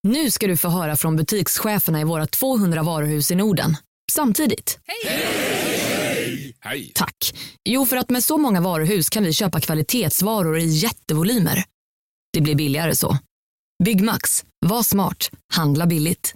Nu ska du få höra från butikscheferna i våra 200 varuhus i Norden. Samtidigt. Hej! Hej! Tack. Jo, för att med så många varuhus kan vi köpa kvalitetsvaror i jättevolymer. Det blir billigare så. Byggmax. Var smart. Handla billigt.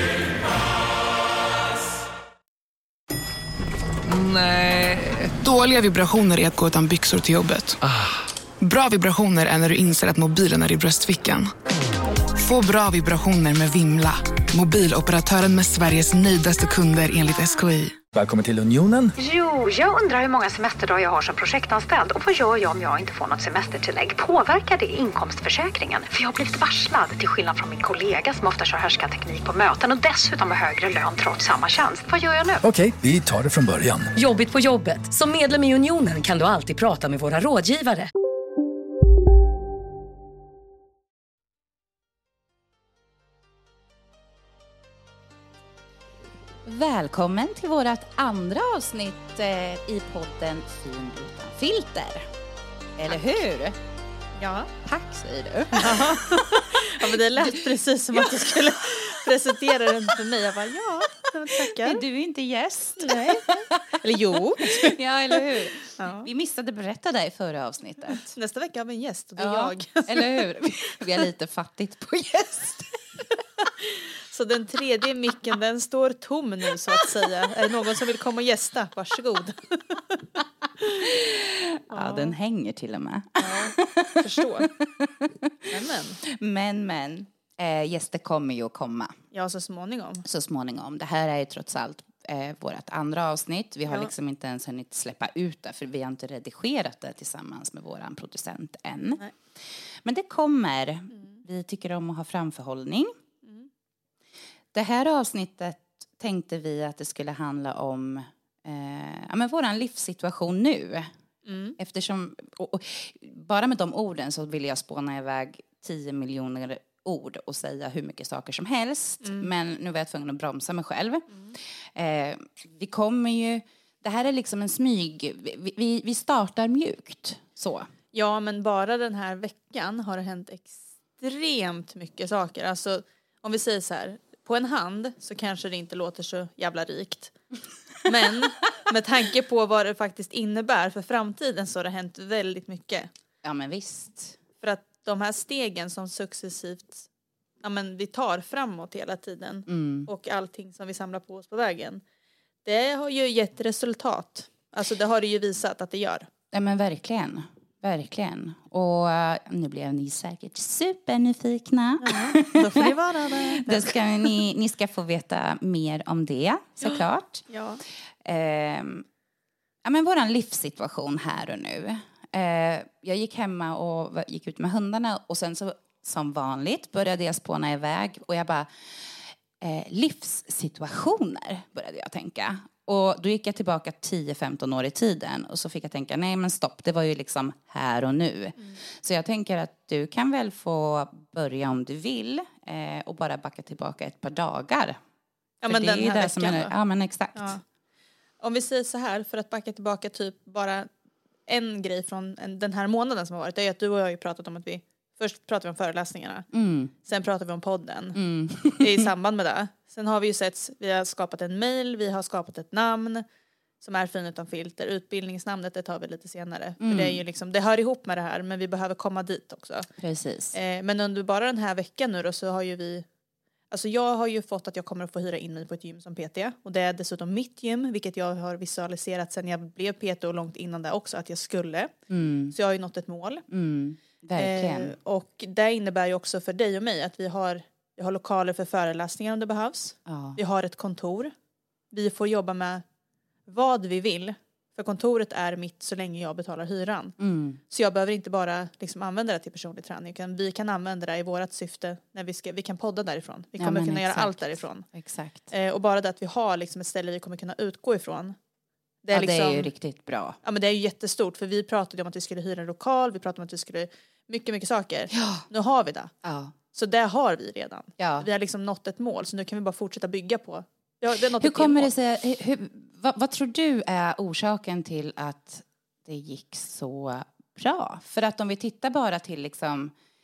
Nej. Dåliga vibrationer är att gå utan byxor till jobbet. Bra vibrationer är när du inser att mobilen är i bröstfickan. Få bra vibrationer med Vimla. Mobiloperatören med Sveriges nöjdaste kunder enligt SKI. Välkommen till Unionen. Jo, jag undrar hur många semesterdagar jag har som projektanställd. Och vad gör jag om jag inte får något semestertillägg? Påverkar det inkomstförsäkringen? För jag har blivit varslad, till skillnad från min kollega som ofta kör härskarteknik på möten och dessutom har högre lön trots samma tjänst. Vad gör jag nu? Okej, vi tar det från början. Jobbigt på jobbet. Som medlem i Unionen kan du alltid prata med våra rådgivare. Välkommen till vårt andra avsnitt i podden Fin utan filter. Eller hur? Ja. Tack, säger du. Ja, men det lät precis som att du skulle presentera den för mig. Jag bara, ja, tackar. Du är inte gäst. Nej. Eller jo. Ja, eller hur? Ja. Vi missade berätta det i förra avsnittet. Nästa vecka har vi en gäst och det är jag. Eller hur? Vi är lite fattigt på gäst. Så den tredje micken, den står tom nu så att säga. Är det någon som vill komma och gästa? Varsågod. Ja, den hänger till och med. Ja, förstår. Men. Gäster kommer ju att komma. Ja, så småningom. Så småningom. Det här är ju trots allt vårt andra avsnitt. Vi har liksom inte ens hunnit släppa ut det. För vi har inte redigerat det tillsammans med våran producent än. Nej. Men det kommer. Vi tycker om att ha framförhållning. Det här avsnittet tänkte vi att det skulle handla om våran livssituation nu. Eftersom, och bara med de orden så vill jag spåna iväg 10 miljoner ord och säga hur mycket saker som helst. Men nu var jag tvungen att bromsa mig själv. Vi kommer ju, det här är liksom en smyg, vi startar mjukt. Så. Ja, men bara den här veckan har det hänt extremt mycket saker. Alltså, om vi säger så här. På en hand så kanske det inte låter så jävla rikt. Men med tanke på vad det faktiskt innebär för framtiden så har det hänt väldigt mycket. Ja, men visst. För att de här stegen som successivt vi tar framåt hela tiden. Och allting som vi samlar på oss på vägen. Det har ju gett resultat. Alltså det har det ju visat att det gör. Ja, men verkligen. Verkligen. Och nu blir ni säkert supernyfikna. Ja, då får ni vara det. Då ska ni ska få veta mer om det, såklart. Ja. Men våran livssituation här och nu. Jag gick hemma och gick ut med hundarna. Och sen så, som vanligt, började jag spåna iväg. Och jag bara, livssituationer började jag tänka. Och då gick jag tillbaka 10-15 år i tiden. Och så fick jag tänka, nej men stopp, det var ju liksom här och nu. Så jag tänker att du kan väl få börja om du vill. Och bara backa tillbaka ett par dagar. Ja, men den här veckan. Ja, men exakt. Ja. Om vi säger så här, för att backa tillbaka typ bara en grej från den här månaden som har varit. Det är att du och jag har ju pratat om att vi först pratar vi om föreläsningarna. Sen pratar vi om podden. I samband med det. Sen har vi ju vi har skapat en mail. Vi har skapat ett namn. Som är Fin utan filter. Utbildningsnamnet, det tar vi lite senare. För det är ju liksom, det hör ihop med det här. Men vi behöver komma dit också. Precis. Men under bara den här veckan nu då så har ju vi. Alltså jag har ju fått att jag kommer att få hyra in mig på ett gym som PT. Och det är dessutom mitt gym. Vilket jag har visualiserat sen jag blev PT och långt innan det också. Att jag skulle. Så jag har ju nått ett mål. Verkligen. Och det innebär ju också för dig och mig att vi har lokaler för föreläsningar om det behövs. Ja. Vi har ett kontor. Vi får jobba med vad vi vill. För kontoret är mitt så länge jag betalar hyran. Så jag behöver inte bara liksom använda det till personlig träning. Utan vi kan använda det i vårat syfte. När vi kan podda därifrån. Vi kommer kunna göra allt därifrån. Exakt. Och bara det att vi har liksom ett ställe vi kommer kunna utgå ifrån. Det är, det är ju riktigt bra. Ja, men det är ju jättestort. För vi pratade om att vi skulle hyra en lokal. Vi pratade om att vi skulle. Mycket saker. Ja. Nu har vi det. Ja. Så det har vi redan. Ja. Vi har liksom nått ett mål. Så nu kan vi bara fortsätta bygga på. Hur kommer det sig? Vad tror du är orsaken till att det gick så bra? För att om vi tittar bara till liksom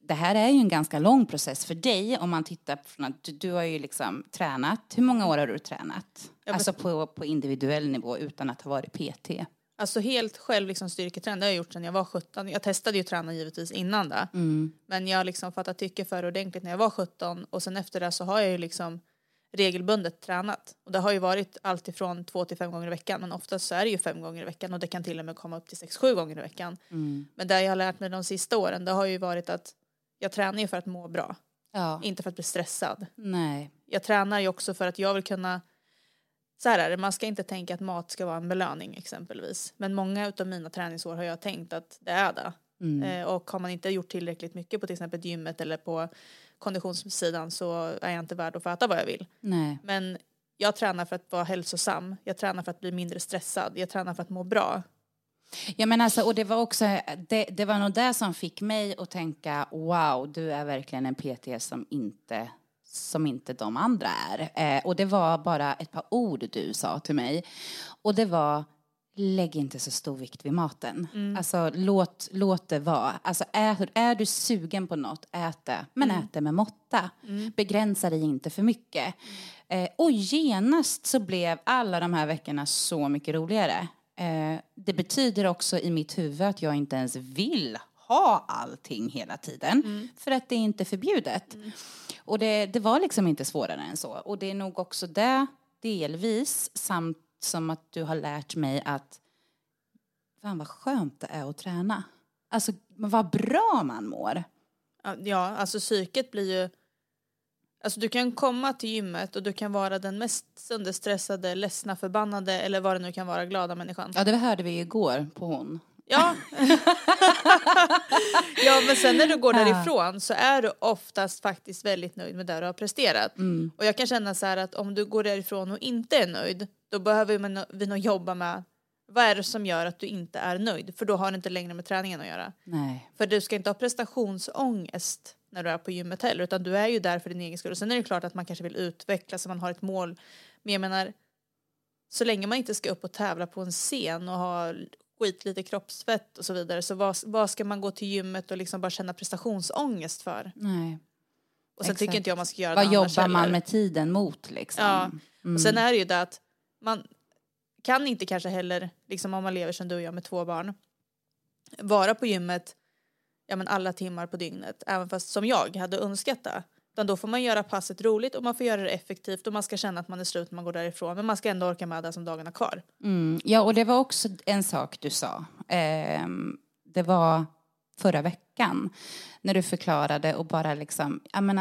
det här är ju en ganska lång process för dig om man tittar på att du har ju liksom tränat. Hur många år har du tränat? Alltså på individuell nivå utan att ha varit PT? Alltså helt själv liksom styrketräning, det har jag gjort sedan jag var 17. Jag testade ju träna givetvis innan det. Men jag liksom fattat tycke för ordentligt när jag var 17. Och sen efter det så har jag ju liksom regelbundet tränat. Och det har ju varit allt ifrån 2 till 5 gånger i veckan. Men oftast så är det ju 5 gånger i veckan. Och det kan till och med komma upp till 6-7 gånger i veckan. Men det jag har lärt mig de sista åren, det har ju varit att jag tränar ju för att må bra. Ja. Inte för att bli stressad. Nej. Jag tränar ju också för att jag vill kunna... Så här är det, man ska inte tänka att mat ska vara en belöning exempelvis. Men många utav mina träningsår har jag tänkt att det är det. Och har man inte gjort tillräckligt mycket på till exempel gymmet eller på konditionssidan så är jag inte värd att få äta vad jag vill. Nej. Men jag tränar för att vara hälsosam. Jag tränar för att bli mindre stressad. Jag tränar för att må bra. Ja, men alltså, och det var också det var nog det som fick mig att tänka wow, du är verkligen en PT som inte de andra är. Och det var bara ett par ord du sa till mig. Och det var, lägg inte så stor vikt vid maten. Alltså låt det vara. Alltså är du sugen på något, ät det. Men ät det med måtta. Begränsa dig inte för mycket. Och genast så blev alla de här veckorna så mycket roligare. Det betyder också i mitt huvud att jag inte ens vill ha allting hela tiden. För att det är inte förbjudet. Och det var liksom inte svårare än så. Och det är nog också det delvis samt som att du har lärt mig att fan vad skönt det är att träna. Alltså vad bra man mår. Ja, alltså psyket blir ju... Alltså du kan komma till gymmet och du kan vara den mest sönderstressade, ledsna, förbannade eller vad det nu kan vara, glada människan. Ja, det hörde vi igår på hon. Ja. Ja, men sen när du går därifrån så är du oftast faktiskt väldigt nöjd med det du har presterat. Och jag kan känna så här att om du går därifrån och inte är nöjd, då behöver vi nog jobba med vad är det som gör att du inte är nöjd? För då har det inte längre med träningen att göra. Nej. För du ska inte ha prestationsångest när du är på gymmet heller, utan du är ju där för din egen skull. Och sen är det klart att man kanske vill utvecklas så man har ett mål. Men jag menar, så länge man inte ska upp och tävla på en scen och ha lite kroppsfett och så vidare, så vad ska man gå till gymmet och liksom bara känna prestationsångest för? Nej. Och sen tycker inte jag man ska göra vad det annars jobbar man heller. Med tiden mot liksom? Ja, och sen är det ju det att man kan inte kanske heller, liksom om man lever som du och jag med 2 barn, vara på gymmet alla timmar på dygnet, även fast som jag hade önskat det. Utan då får man göra passet roligt och man får göra det effektivt och man ska känna att man är slut när man går därifrån. Men man ska ändå orka med det som dagarna kvar. Ja, och det var också en sak du sa. Det var förra veckan när du förklarade och bara liksom,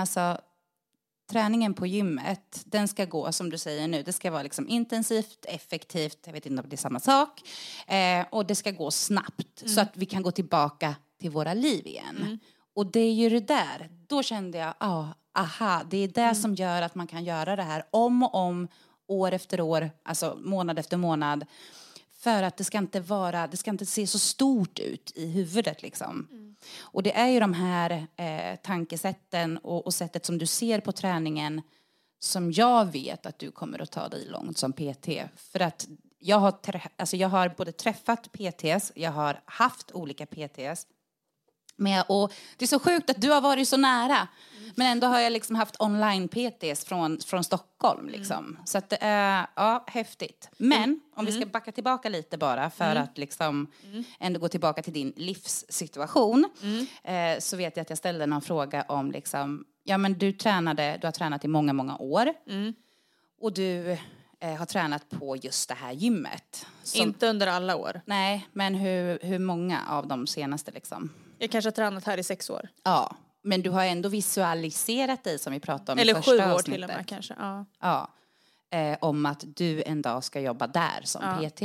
träningen på gymmet, den ska gå som du säger nu. Det ska vara liksom intensivt, effektivt, jag vet inte om det är samma sak. Och det ska gå snabbt så att vi kan gå tillbaka till våra liv igen. Och det är ju det där. Då kände jag, det är det som gör att man kan göra det här om och om, år efter år, alltså månad efter månad. För att det ska inte se så stort ut i huvudet liksom. Och det är ju de här tankesätten och sättet som du ser på träningen som jag vet att du kommer att ta dig långt som PT. För att jag har både träffat PTs, jag har haft olika PTs. Och det är så sjukt att du har varit så nära. Men ändå har jag liksom haft online PTs från Stockholm liksom. Så att det är häftigt. Men om vi ska backa tillbaka lite bara för att liksom ändå gå tillbaka till din livssituation. Så vet jag att jag ställde någon fråga om liksom, men du har tränat i många, många år. Och du har tränat på just det här gymmet. Inte under alla år. Nej, men hur många av de senaste liksom? Jag kanske har tränat här i 6 år. Ja, men du har ändå visualiserat dig som vi pratade om eller i första 7 år avsnittet. Till och med kanske. Ja. Om att du en dag ska jobba där som PT.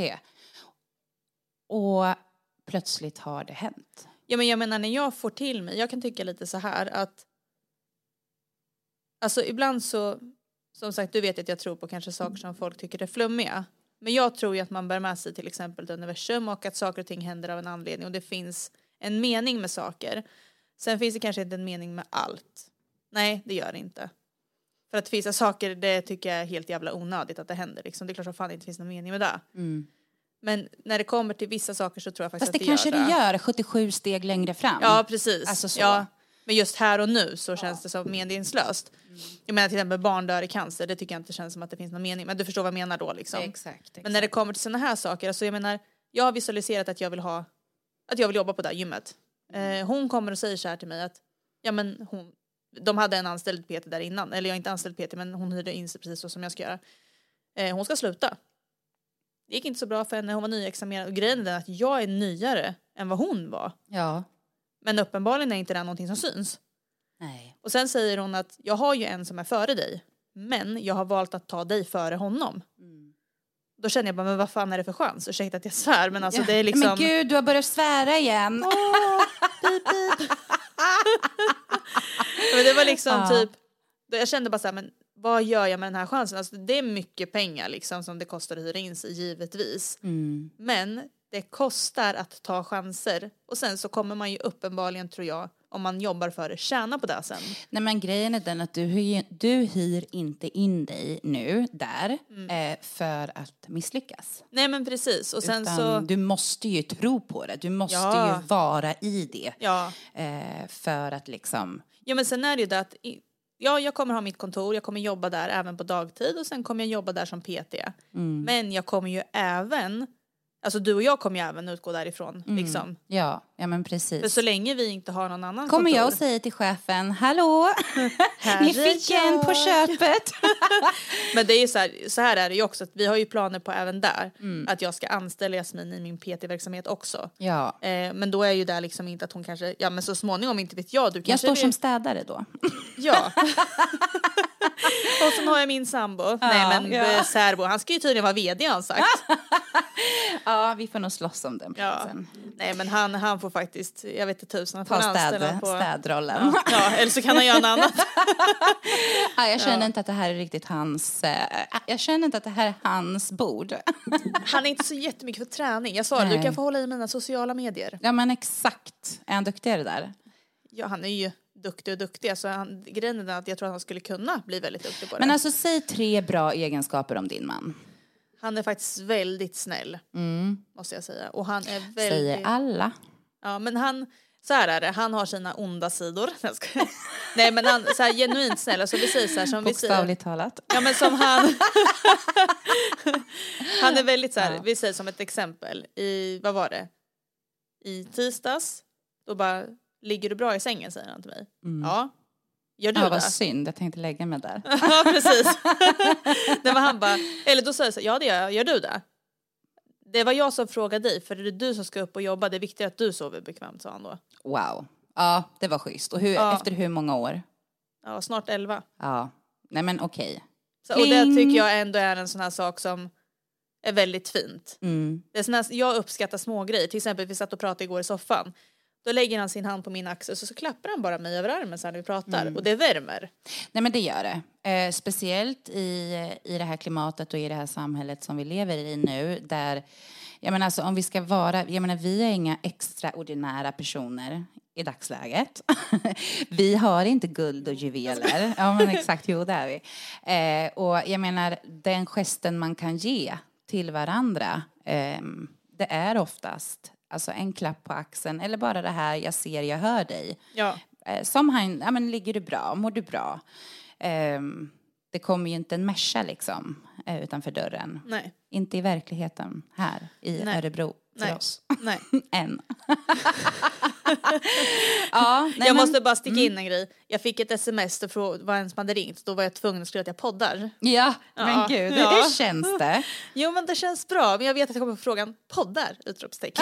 Och plötsligt har det hänt. Ja, men jag menar när jag får till mig, jag kan tycka lite så här att alltså ibland så, som sagt, du vet att jag tror på kanske saker som folk tycker är flummiga. Men jag tror ju att man bär med sig till exempel ett universum och att saker och ting händer av en anledning och det finns en mening med saker. Sen finns det kanske inte en mening med allt. Nej, det gör det inte. För att vissa saker, det tycker jag är helt jävla onödigt att det händer. Liksom. Det är klart att fan inte finns någon mening med det. Men när det kommer till vissa saker så tror jag faktiskt fast att det gör det. Fast det kanske det gör 77 steg längre fram. Ja, precis. Alltså så. Ja. Men just här och nu så känns det som meningslöst. Jag menar till exempel barn dör i cancer. Det tycker jag inte känns som att det finns någon mening. Men du förstår vad jag menar då liksom. Exakt. Men när det kommer till såna här saker. Alltså jag menar, jag har visualiserat att jag vill jobba på det här gymmet. Hon kommer och säger så här till mig att de hade en anställd PT där innan. Eller jag är inte anställd PT, men hon hyrde in sig precis så som jag ska göra. Hon ska sluta. Det gick inte så bra för henne. Hon var nyexaminerad. Och grejen är den att jag är nyare än vad hon var. Ja. Men uppenbarligen är inte det någonting som syns. Nej. Och sen säger hon att jag har ju en som är före dig. Men jag har valt att ta dig före honom. Då känner jag bara, men vad fan är det för chans? Ursäkta att jag svär, men alltså det är liksom... Men gud, du har börjat svära igen. Pip. Men det var liksom typ... Jag kände bara så här, men vad gör jag med den här chansen? Alltså det är mycket pengar liksom som det kostar att hyra in sig, givetvis. Men det kostar att ta chanser. Och sen så kommer man ju uppenbarligen, tror jag, om man jobbar för det, tjäna på det sen. Nej, men grejen är den att du hyr inte in dig nu där för att misslyckas. Nej, men precis. Och sen utan så... du måste ju tro på det. Du måste ju vara i det. Ja. För att liksom... Ja, men sen är det ju det att... Ja, jag kommer ha mitt kontor. Jag kommer jobba där även på dagtid. Och sen kommer jag jobba där som PT. Men jag kommer ju även... Alltså du och jag kommer ju även utgå därifrån. Liksom. Ja, men precis. För så länge vi inte har någon annan kommer kontor. Jag och säger till chefen, hallå, ni fick en på köpet. Men det är ju så här är det ju också. Att vi har ju planer på även där. Att jag ska anställa Jasmin i min PT-verksamhet också. Ja. Men då är ju det liksom inte att hon kanske... Ja, men så småningom, inte vet jag. Jag står som städare då. Ja. Och så har jag min sambo. Nej, men särbo. Han ska ju tydligen vara vd, har han sagt. Ja, vi får nog slåss om den platsen. Ja. Nej, men han får faktiskt, jag vet inte tusen, att ta städrollen. Ja, eller så kan han göra något annat. Jag känner inte att det här är riktigt hans... jag känner inte att det här är hans bord. Han är inte så jättemycket för träning. Jag sa det, du kan få hålla i mina sociala medier. Ja, men exakt. Är han duktigare där? Ja, han är ju duktig. Så grejen är att jag tror att han skulle kunna bli väldigt duktig på det. Men alltså, säg 3 bra egenskaper om din man. Han är faktiskt väldigt snäll, måste jag säga. Och han är väldigt... Säger alla. Ja, men han... Så här är det, han har sina onda sidor. Nej, men han så här genuint snäll. Alltså vi säger så här, som vi säger... Bokstavligt talat. Ja, men som han... Han är väldigt så här, vi säger som ett exempel. Vad var det? I tisdags, då bara, ligger du bra i sängen, säger han till mig. Ja. Gör du det? Vad synd, jag tänkte lägga mig där. Ja, precis. Det var han bara, eller då säger jag så, ja det gör jag. Gör du det? Det var jag som frågade dig, för det är du som ska upp och jobba. Det är viktigt att du sover bekvämt, sa han då. Wow. Ja, det var schysst. Och efter hur många år? Ja, snart 11. Ja, nej men okej. Och det tycker jag ändå är en sån här sak som är väldigt fint. Det är sån här, jag uppskattar små grejer. Till exempel, vi satt och pratade igår i soffan. Då lägger han sin hand på min axel så klappar han bara mig över armen så här när vi pratar. Och det värmer. Nej, men det gör det. Speciellt i det här klimatet och i det här samhället som vi lever i nu. Där, jag menar alltså, om vi ska vara, jag menar vi är inga extraordinära personer i dagsläget. Vi har inte guld och juveler. Ja, men exakt, jo det är vi. Och jag menar, den gesten man kan ge till varandra, det är oftast alltså en klapp på axeln eller bara det här, jag ser, jag hör dig. Ja. Som han, ja men ligger du bra, mår du bra? Det kommer ju inte en Merca liksom utanför dörren. Nej. Inte i verkligheten här i Örebro för oss. Nej. Än. Ja, jag måste bara sticka in en grej. Jag fick ett sms och frågade vad ens hade ringt. Då var jag tvungen att skriva att jag poddar. Ja, men gud, det känns det. Jo, men det känns bra. Men jag vet att jag kommer på frågan, poddar? Utropstecken.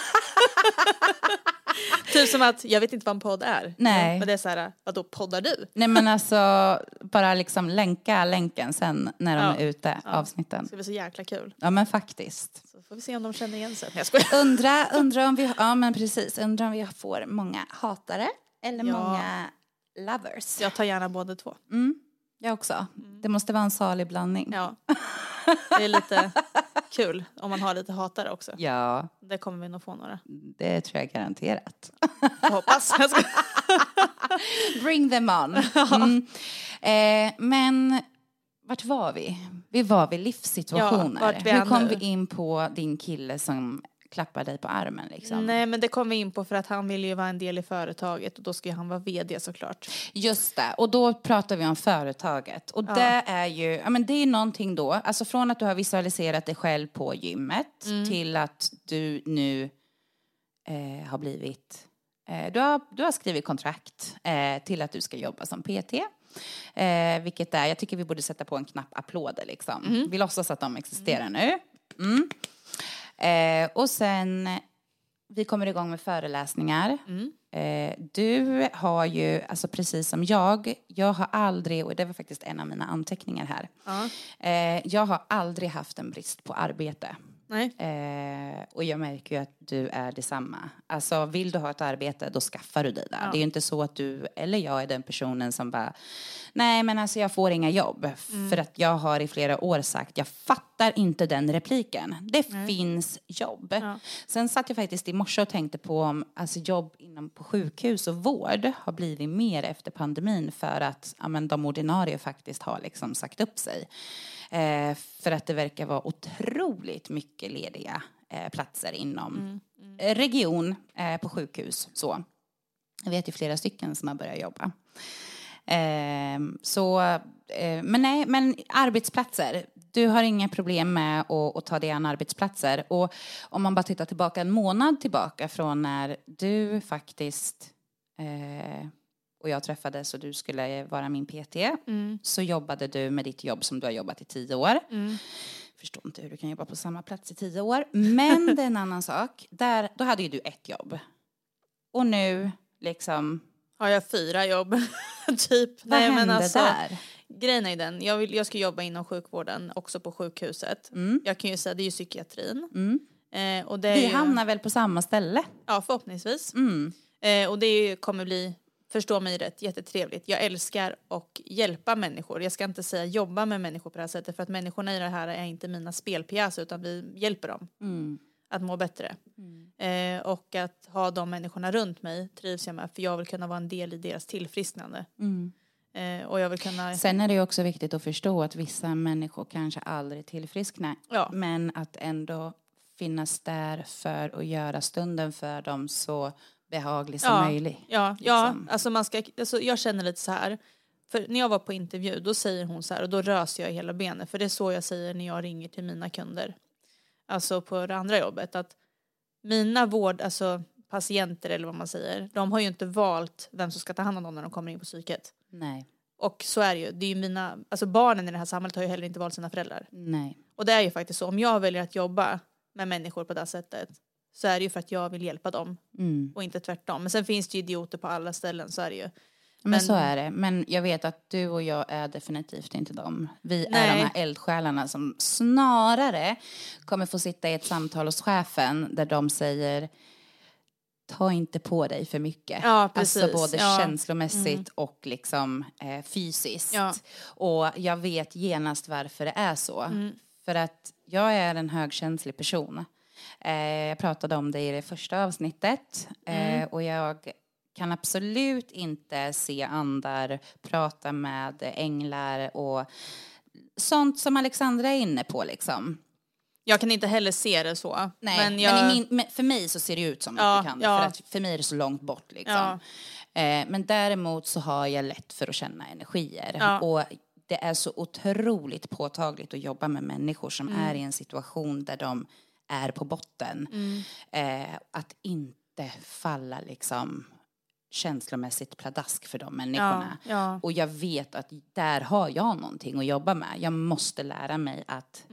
Typ som att, jag vet inte vad en podd är. Nej. Men det är så här, vadå poddar du? Nej, men alltså, bara liksom länken sen när de är ute, avsnitten. Det ska bli så jäkla kul. Ja, men faktiskt. Så får vi se om de känner igen sig. Jag skojar. Undra om vi, ja men precis, undrar om vi får många hatare eller många lovers. Jag tar gärna båda två. Jag också. Det måste vara en salig blandning. Ja. Det är lite kul om man har lite hatare också. Ja. Det kommer vi nog få några. Det tror jag garanterat. Jag hoppas. Bring them on. Men vart var vi? Vi var vid livssituationer. Ja, hur kom vi in på din kille som klappar dig på armen liksom. Nej, men det kom vi in på för att han vill ju vara en del i företaget och då ska han vara vd såklart. Just det, och då pratar vi om företaget. Och det är ju, ja men det är någonting då, alltså från att du har visualiserat dig själv på gymmet till att du nu har blivit, du har skrivit kontrakt till att du ska jobba som PT. Vilket är, jag tycker vi borde sätta på en knapp applåder liksom. Vi låtsas att de existerar nu. Och sen vi kommer igång med föreläsningar. Du har ju, alltså precis som jag har aldrig, och det var faktiskt en av mina anteckningar här. Jag har aldrig haft en brist på arbete. Nej. Och jag märker ju att du är detsamma. Alltså vill du ha ett arbete, då skaffar du dig det. Det är ju inte så att du eller jag är den personen som bara, nej men alltså jag får inga jobb. För att jag har i flera år sagt, jag fattar inte den repliken. Det finns jobb. Sen satt jag faktiskt i morse och tänkte på om alltså, jobb inom på sjukhus och vård har blivit mer efter pandemin. För att de ordinarie faktiskt har liksom sagt upp sig. För att det verkar vara otroligt mycket lediga platser inom region på sjukhus. Så jag vet ju flera stycken som har börjat jobba. Men arbetsplatser. Du har inga problem med att ta dig an arbetsplatser. Och om man bara tittar tillbaka en månad tillbaka från när du faktiskt... och jag träffades och du skulle vara min PT. Så jobbade du med ditt jobb som du har jobbat i 10 år. Förstår inte hur du kan jobba på samma plats i 10 år. Men det är en annan sak. Då hade ju du ett jobb. Och nu liksom... Har jag 4 jobb? Typ. Vad hände där? Grejen är ju den. Jag ska jobba inom sjukvården. Också på sjukhuset. Jag kan ju säga det är ju psykiatrin. Och det är vi hamnar väl på samma ställe? Ja, förhoppningsvis. Och det kommer bli... Förstå mig rätt, jättetrevligt. Jag älskar att hjälpa människor. Jag ska inte säga jobba med människor på det här sättet. För att människorna i det här är inte mina spelpjäser. Utan vi hjälper dem att må bättre. Och att ha de människorna runt mig trivs jag med. För jag vill kunna vara en del i deras tillfrisknande. Och jag vill kunna... Sen är det ju också viktigt att förstå att vissa människor kanske aldrig tillfrisknar. Men att ändå finnas där för att göra stunden för dem så... behaglig som möjligt. Alltså jag känner lite så här. För när jag var på intervju, då säger hon så här. Och då röser jag i hela benet. För det är så jag säger när jag ringer till mina kunder. Alltså på det andra jobbet. Att mina patienter eller vad man säger. De har ju inte valt vem som ska ta hand om dem när de kommer in på psyket. Nej. Och så är det ju. Det är ju barnen i det här samhället har ju heller inte valt sina föräldrar. Nej. Och det är ju faktiskt så. Om jag väljer att jobba med människor på det här sättet. Så är det ju för att jag vill hjälpa dem. Och inte tvärtom. Men sen finns det ju idioter på alla ställen. Så är det ju. Men så är det. Men jag vet att du och jag är definitivt inte dem. Vi är de här eldsjälarna som snarare kommer få sitta i ett samtal hos chefen. Där de säger... Ta inte på dig för mycket. Ja, precis. Alltså både känslomässigt och liksom fysiskt. Ja. Och jag vet genast varför det är så. För att jag är en högkänslig person. Jag pratade om det i det första avsnittet. Och jag kan absolut inte se andar, prata med änglar och sånt som Alexandra är inne på liksom. Jag kan inte heller se det så. Nej, men för mig så ser det ut som att du kan det. För att för mig är det så långt bort liksom. Men däremot så har jag lätt för att känna energier. Och det är så otroligt påtagligt att jobba med människor som är i en situation där de är på botten. Att inte falla liksom känslomässigt pladask för de människorna. Och jag vet att där har jag någonting att jobba med. Jag måste lära mig att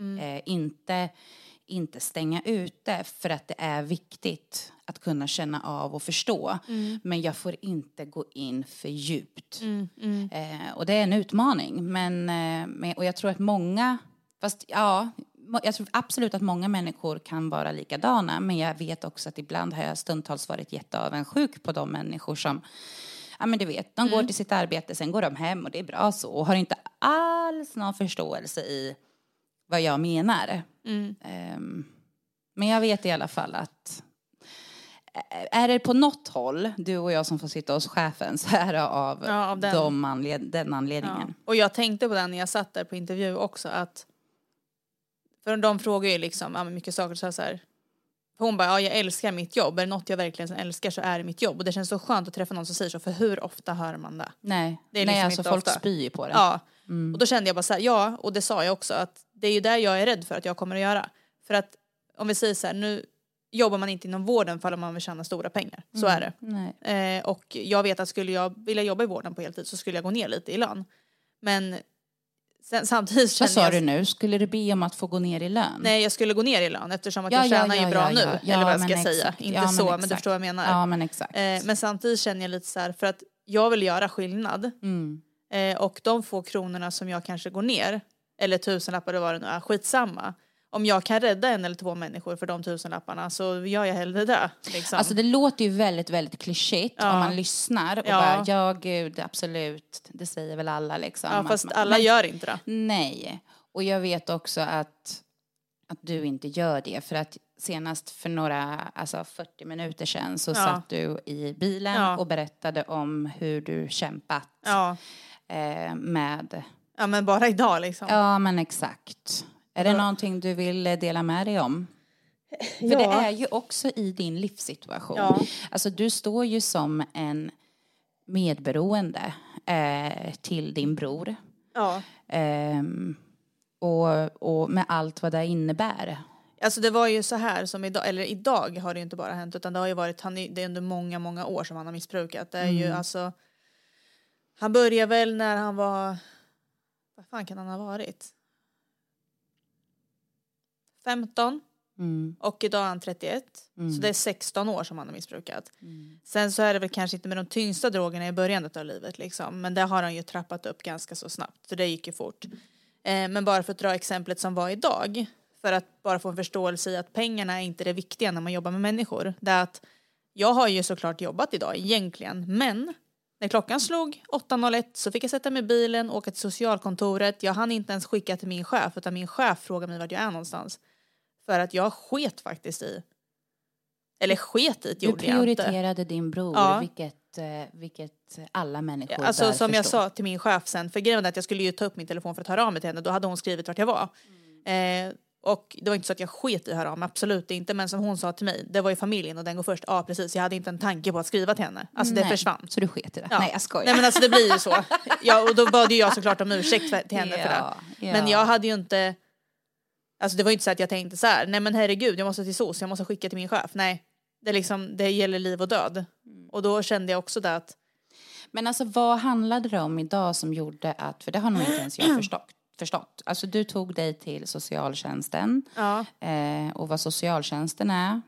inte stänga ute, för att det är viktigt att kunna känna av och förstå. Men jag får inte gå in för djupt. Och det är en utmaning. Och jag tror att många, jag tror absolut att många människor kan vara likadana. Men jag vet också att ibland har jag stundtals varit jätteavundsjuk på de människor som... Ja, men du vet, de går till sitt arbete, sen går de hem och det är bra så. Och har inte alls någon förståelse i vad jag menar. Men jag vet i alla fall att... Är det på något håll, du och jag som får sitta hos chefen, så är det av den anledningen. Ja. Och jag tänkte på den när jag satt där på intervju också, att... För de frågar ju liksom mycket saker så här. För hon bara, ja, jag älskar mitt jobb. Är det något jag verkligen älskar så är det mitt jobb. Och det känns så skönt att träffa någon som säger så. För hur ofta hör man det? Nej, det är liksom alltså inte folk ofta. spyr på det. Ja, och då kände jag bara så här, ja, och det sa jag också. Att det är ju där jag är rädd för att jag kommer att göra. För att om vi säger så här, nu jobbar man inte inom vården för att man vill tjäna stora pengar. Så är det. Och jag vet att skulle jag vilja jobba i vården på heltid så skulle jag gå ner lite i lön. Men samtidigt känner vad sa du nu? Skulle du be om att få gå ner i lön? Nej, jag skulle gå ner i lön eftersom att jag tjänar ju bra nu. Eller vad jag ska säga. Inte så, men du förstår vad jag menar. Ja, men exakt. Men samtidigt känner jag lite så här, för att jag vill göra skillnad. Och de få kronorna som jag kanske går ner, eller 1000-lappar det var det nu är, skitsamma. Om jag kan rädda 1 eller 2 människor för de 1000-lapparna så gör jag hellre det. Liksom. Alltså det låter ju väldigt, väldigt klyschigt om man lyssnar och bara, ja gud, absolut, det säger väl alla liksom. Ja, fast alla gör inte det. Nej, och jag vet också att du inte gör det. För att senast för 40 minuter sedan så satt du i bilen och berättade om hur du kämpat med... Ja, men bara idag liksom. Ja, men exakt. Är det någonting du vill dela med dig om? För det är ju också i din livssituation. Ja. Alltså du står ju som en medberoende till din bror. Ja. Och med allt vad det innebär. Alltså det var ju så här som idag har det ju inte bara hänt utan det har ju varit, det är under många, många år som han har missbrukat. Det är ju alltså, han började väl när han var, vad fan kan han ha varit? 15 och idag är han 31. Så det är 16 år som han har missbrukat. Sen så är det väl kanske inte med de tyngsta drogerna i början av livet liksom. Men det har han ju trappat upp ganska så snabbt. Så det gick ju fort. Men bara för att dra exemplet som var idag. För att bara få en förståelse i att pengarna är inte det viktiga när man jobbar med människor. Det är att jag har ju såklart jobbat idag egentligen. Men när klockan slog 8.01 så fick jag sätta mig i bilen, åka till socialkontoret. Jag hann inte ens skicka till min chef utan min chef frågade mig vart jag är någonstans. För att jag sket faktiskt i. Eller sket i gjorde jag inte. Du prioriterade din bror, vilket alla människor alltså som förstå. Jag sa till min chef sen. För grejen var att jag skulle ju ta upp min telefon för att höra av mig till henne. Då hade hon skrivit vart jag var. Och det var inte så att jag sket i att höra av mig. Absolut inte. Men som hon sa till mig. Det var ju familjen och den går först. Ja, precis. Jag hade inte en tanke på att skriva till henne. Alltså det försvann. Så du sket i det? Ja. Nej, jag skojar. Nej, men alltså det blir ju så. Och då bad ju jag såklart om ursäkt till henne för det. Men jag hade ju inte... Alltså det var ju inte så att jag tänkte så här. Nej men herregud, jag måste till SOS. Jag måste skicka till min chef. Nej, det gäller liv och död. Och då kände jag också det att... Men alltså vad handlade det om idag som gjorde att... För det har nog inte ens jag förstått. Alltså du tog dig till socialtjänsten. Ja. Och vad socialtjänsten är.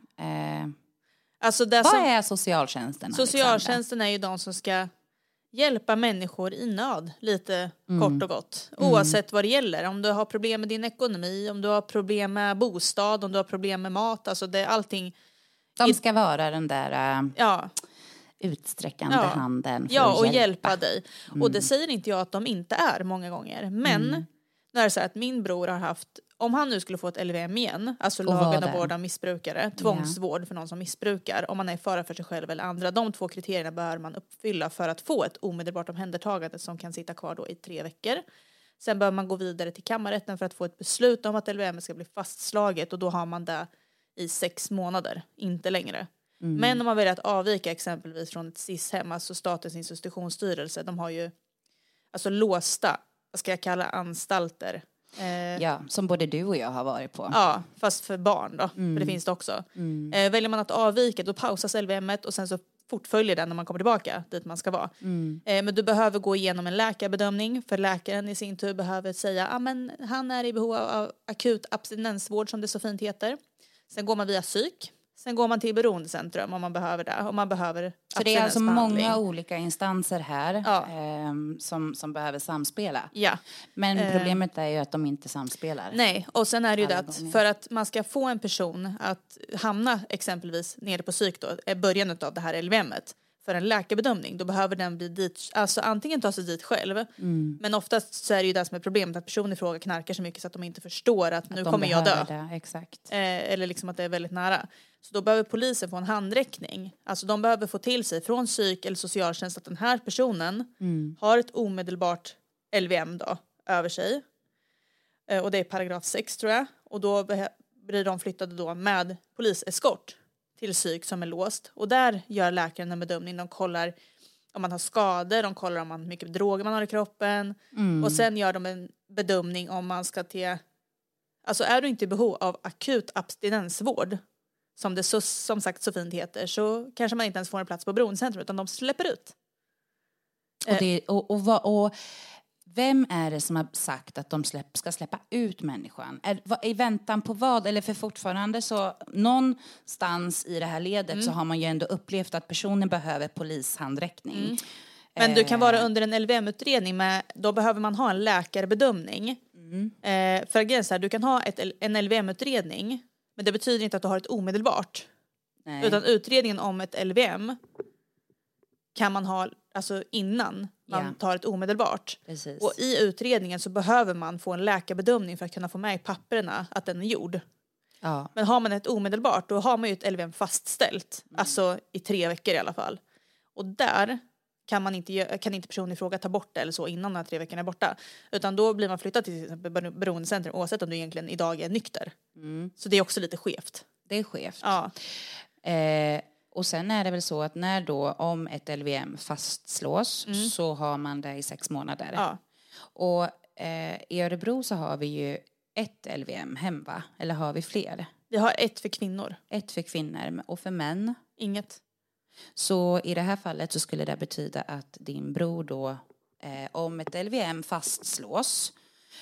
Alltså vad är socialtjänsten? Socialtjänsten är ju de som ska hjälpa människor i nöd. Lite kort och gott. Oavsett vad det gäller. Om du har problem med din ekonomi. Om du har problem med bostad. Om du har problem med mat. Alltså det är allting. De ska vara den där... utsträckande handen för att och hjälpa dig. Och det säger inte jag att de inte är många gånger. Men när det är så att min bror har haft, om han nu skulle få ett LVM igen, alltså lagen om vård av missbrukare, tvångsvård för någon som missbrukar, om man är i fara för sig själv eller andra, de 2 kriterierna bör man uppfylla för att få ett omedelbart omhändertagande som kan sitta kvar då i 3 veckor. Sen bör man gå vidare till kammarrätten för att få ett beslut om att LVM ska bli fastslaget och då har man det i 6 månader, inte längre. Men om man väljer att avvika exempelvis från ett SIS-hem, alltså Statens institutionsstyrelse, de har ju alltså låsta, vad ska jag kalla, anstalter. Som både du och jag har varit på. Ja, fast för barn då, för det finns det också. Väljer man att avvika, då pausas LVM-et och sen så fortföljer den när man kommer tillbaka dit man ska vara. Men du behöver gå igenom en läkarbedömning, för läkaren i sin tur behöver säga men han är i behov av akut abstinensvård som det så fint heter. Sen går man via psyk. Sen går man till beroendecentrum om man behöver det. Om man behöver så det är alltså många olika instanser här som behöver samspela. Ja. Men problemet är ju att de inte samspelar. Nej, och sen är det ju det att för att man ska få en person att hamna exempelvis nere på psyk då, början av det här LVM-et för en läkarbedömning, då behöver den bli dit, alltså antingen ta sig dit själv, men oftast så är det ju det som är problemet, att personen i fråga knarkar så mycket så att de inte förstår att nu kommer jag dö. Det, exakt. Eller liksom att det är väldigt nära. Så då behöver polisen få en handräckning. Alltså de behöver få till sig från psyk eller socialtjänst att den här personen har ett omedelbart LVM då över sig. Och det är paragraf 6 tror jag. Och då blir de flyttade då med poliseskort till psyk som är låst. Och där gör läkaren en bedömning. De kollar om man har skador, de kollar om man mycket droger man har i kroppen. Och sen gör de en bedömning om man ska till... Alltså är du inte i behov av akut abstinensvård, som det som sagt så fint heter, så kanske man inte ens får en plats på Beroendecentrum, utan de släpper ut. Och vem är det som har sagt att de ska släppa ut människan? I väntan på vad? Eller för fortfarande så någonstans i det här ledet så har man ju ändå upplevt att personen behöver polishandräckning. Men du kan vara under en LVM-utredning, men då behöver man ha en läkarbedömning. För att så här, du kan ha en LVM-utredning, men det betyder inte att du har ett omedelbart. Nej. Utan utredningen om ett LVM kan man ha alltså innan man tar ett omedelbart. Precis. Och i utredningen så behöver man få en läkarbedömning för att kunna få med i papperna att den är gjord. Ja. Men har man ett omedelbart, då har man ju ett LVM fastställt. Alltså i 3 veckor i alla fall. Och där kan inte personen i fråga ta bort det eller så innan de här 3 veckorna är borta. Utan då blir man flyttad till exempel Beroendecentrum oavsett om du egentligen idag är nykter. Så det är också lite skevt. Det är skevt. Ja. Och sen är det väl så att när då om ett LVM fastslås så har man det i 6 månader. Ja. Och i Örebro så har vi ju ett LVM hem, va? Eller har vi fler? Vi har ett för kvinnor. Ett för kvinnor och för män? Inget. Så i det här fallet så skulle det betyda att din bror då om ett LVM fastslås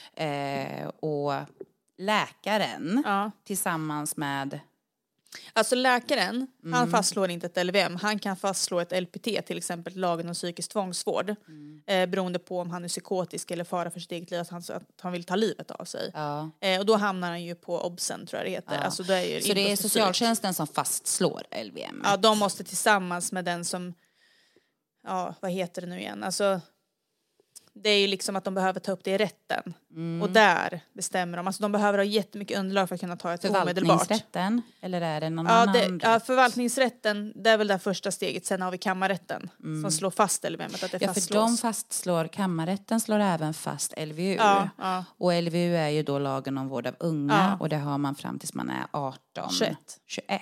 och läkaren tillsammans med... Alltså läkaren, han fastslår inte ett LVM. Han kan fastslå ett LPT, till exempel lagen om psykisk tvångsvård. Beroende på om han är psykotisk eller fara för sitt eget liv, att han vill ta livet av sig. Ja. Och då hamnar han ju på obsen, tror jag det heter. Ja. Alltså, det är ju så det är socialtjänsten som fastslår LVM? Ja, de måste tillsammans med den som... Ja, vad heter det nu igen? Alltså... Det är ju liksom att de behöver ta upp det i rätten. Och där bestämmer de. Alltså de behöver ha jättemycket underlag för att kunna ta ett omedelbart. Förvaltningsrätten? Eller är det någon annan? Ja, förvaltningsrätten, det är väl det första steget. Sen har vi kammarrätten som slår fast LVM. Att det fastslås. För de fastslår, kammarrätten slår även fast LVU. Ja. Och LVU är ju då lagen om vård av unga. Och det har man fram tills man är 18. 21.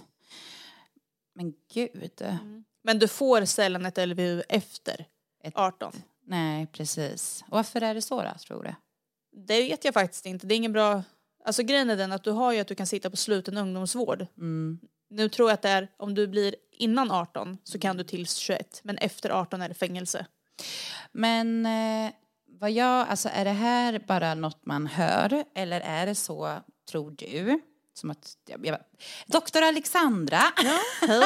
Men gud. Men du får sällan ett LVU efter 18. Nej, precis. Och varför är det så då, tror du? Det vet jag faktiskt inte. Det är ingen bra... Alltså grejen är den att du har ju att du kan sitta på sluten ungdomsvård. Nu tror jag att det är, om du blir innan 18 så kan du till 21. Men efter 18 är det fängelse. Men alltså är det här bara något man hör? Eller är det så, tror du? Som att... Doktor Alexandra. Ja, hej.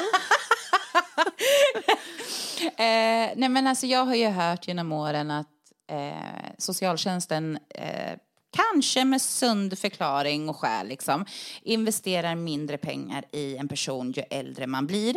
Nej men alltså jag har ju hört genom åren att socialtjänsten kanske med sund förklaring och skäl liksom investerar mindre pengar i en person ju äldre man blir.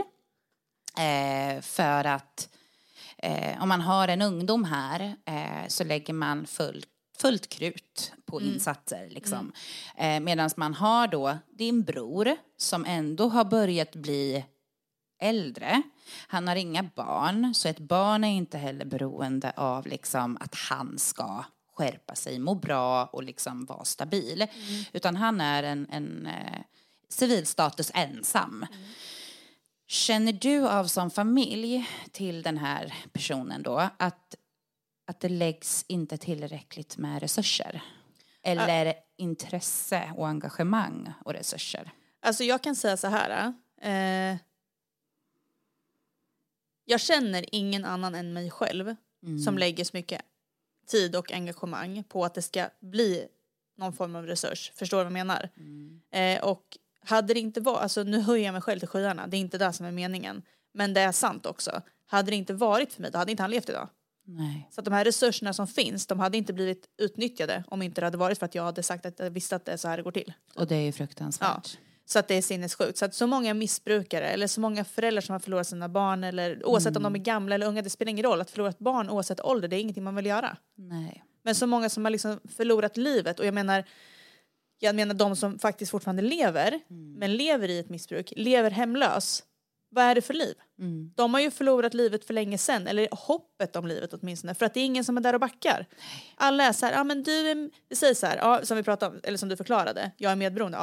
För att om man har en ungdom här så lägger man fullt krut på insatser liksom. Medan man har då din bror som ändå har börjat bli äldre. Han har inga barn, så ett barn är inte heller beroende av liksom att han ska skärpa sig, må bra och liksom vara stabil. Utan han är en civilstatus ensam. Känner du av som familj till den här personen då att det läggs inte tillräckligt med resurser? Eller intresse och engagemang och resurser? Alltså jag kan säga så här. Jag känner ingen annan än mig själv som lägger så mycket tid och engagemang på att det ska bli någon form av resurs. Förstår du vad jag menar? Och hade det inte varit, alltså nu höjer jag mig själv till skyarna, det är inte det som är meningen. Men det är sant också. Hade det inte varit för mig, då hade inte han levt idag. Nej. Så att de här resurserna som finns, de hade inte blivit utnyttjade om inte det hade varit för att jag hade sagt att jag visste att det är så här det går till. Och det är ju fruktansvärt. Ja. Så att det är sinnessjukt. Så att så många missbrukare eller så många föräldrar som har förlorat sina barn eller oavsett om de är gamla eller unga, det spelar ingen roll. Att förlora ett barn oavsett ålder, det är ingenting man vill göra. Nej. Men så många som har liksom förlorat livet, och jag menar de som faktiskt fortfarande lever, men lever i ett missbruk, lever hemlös. Vad är det för liv? De har ju förlorat livet för länge sedan, eller hoppet om livet åtminstone, för att det är ingen som är där och backar. Alla är så här, men du säger så här, som vi pratade om, eller som du förklarade, jag är medberoende,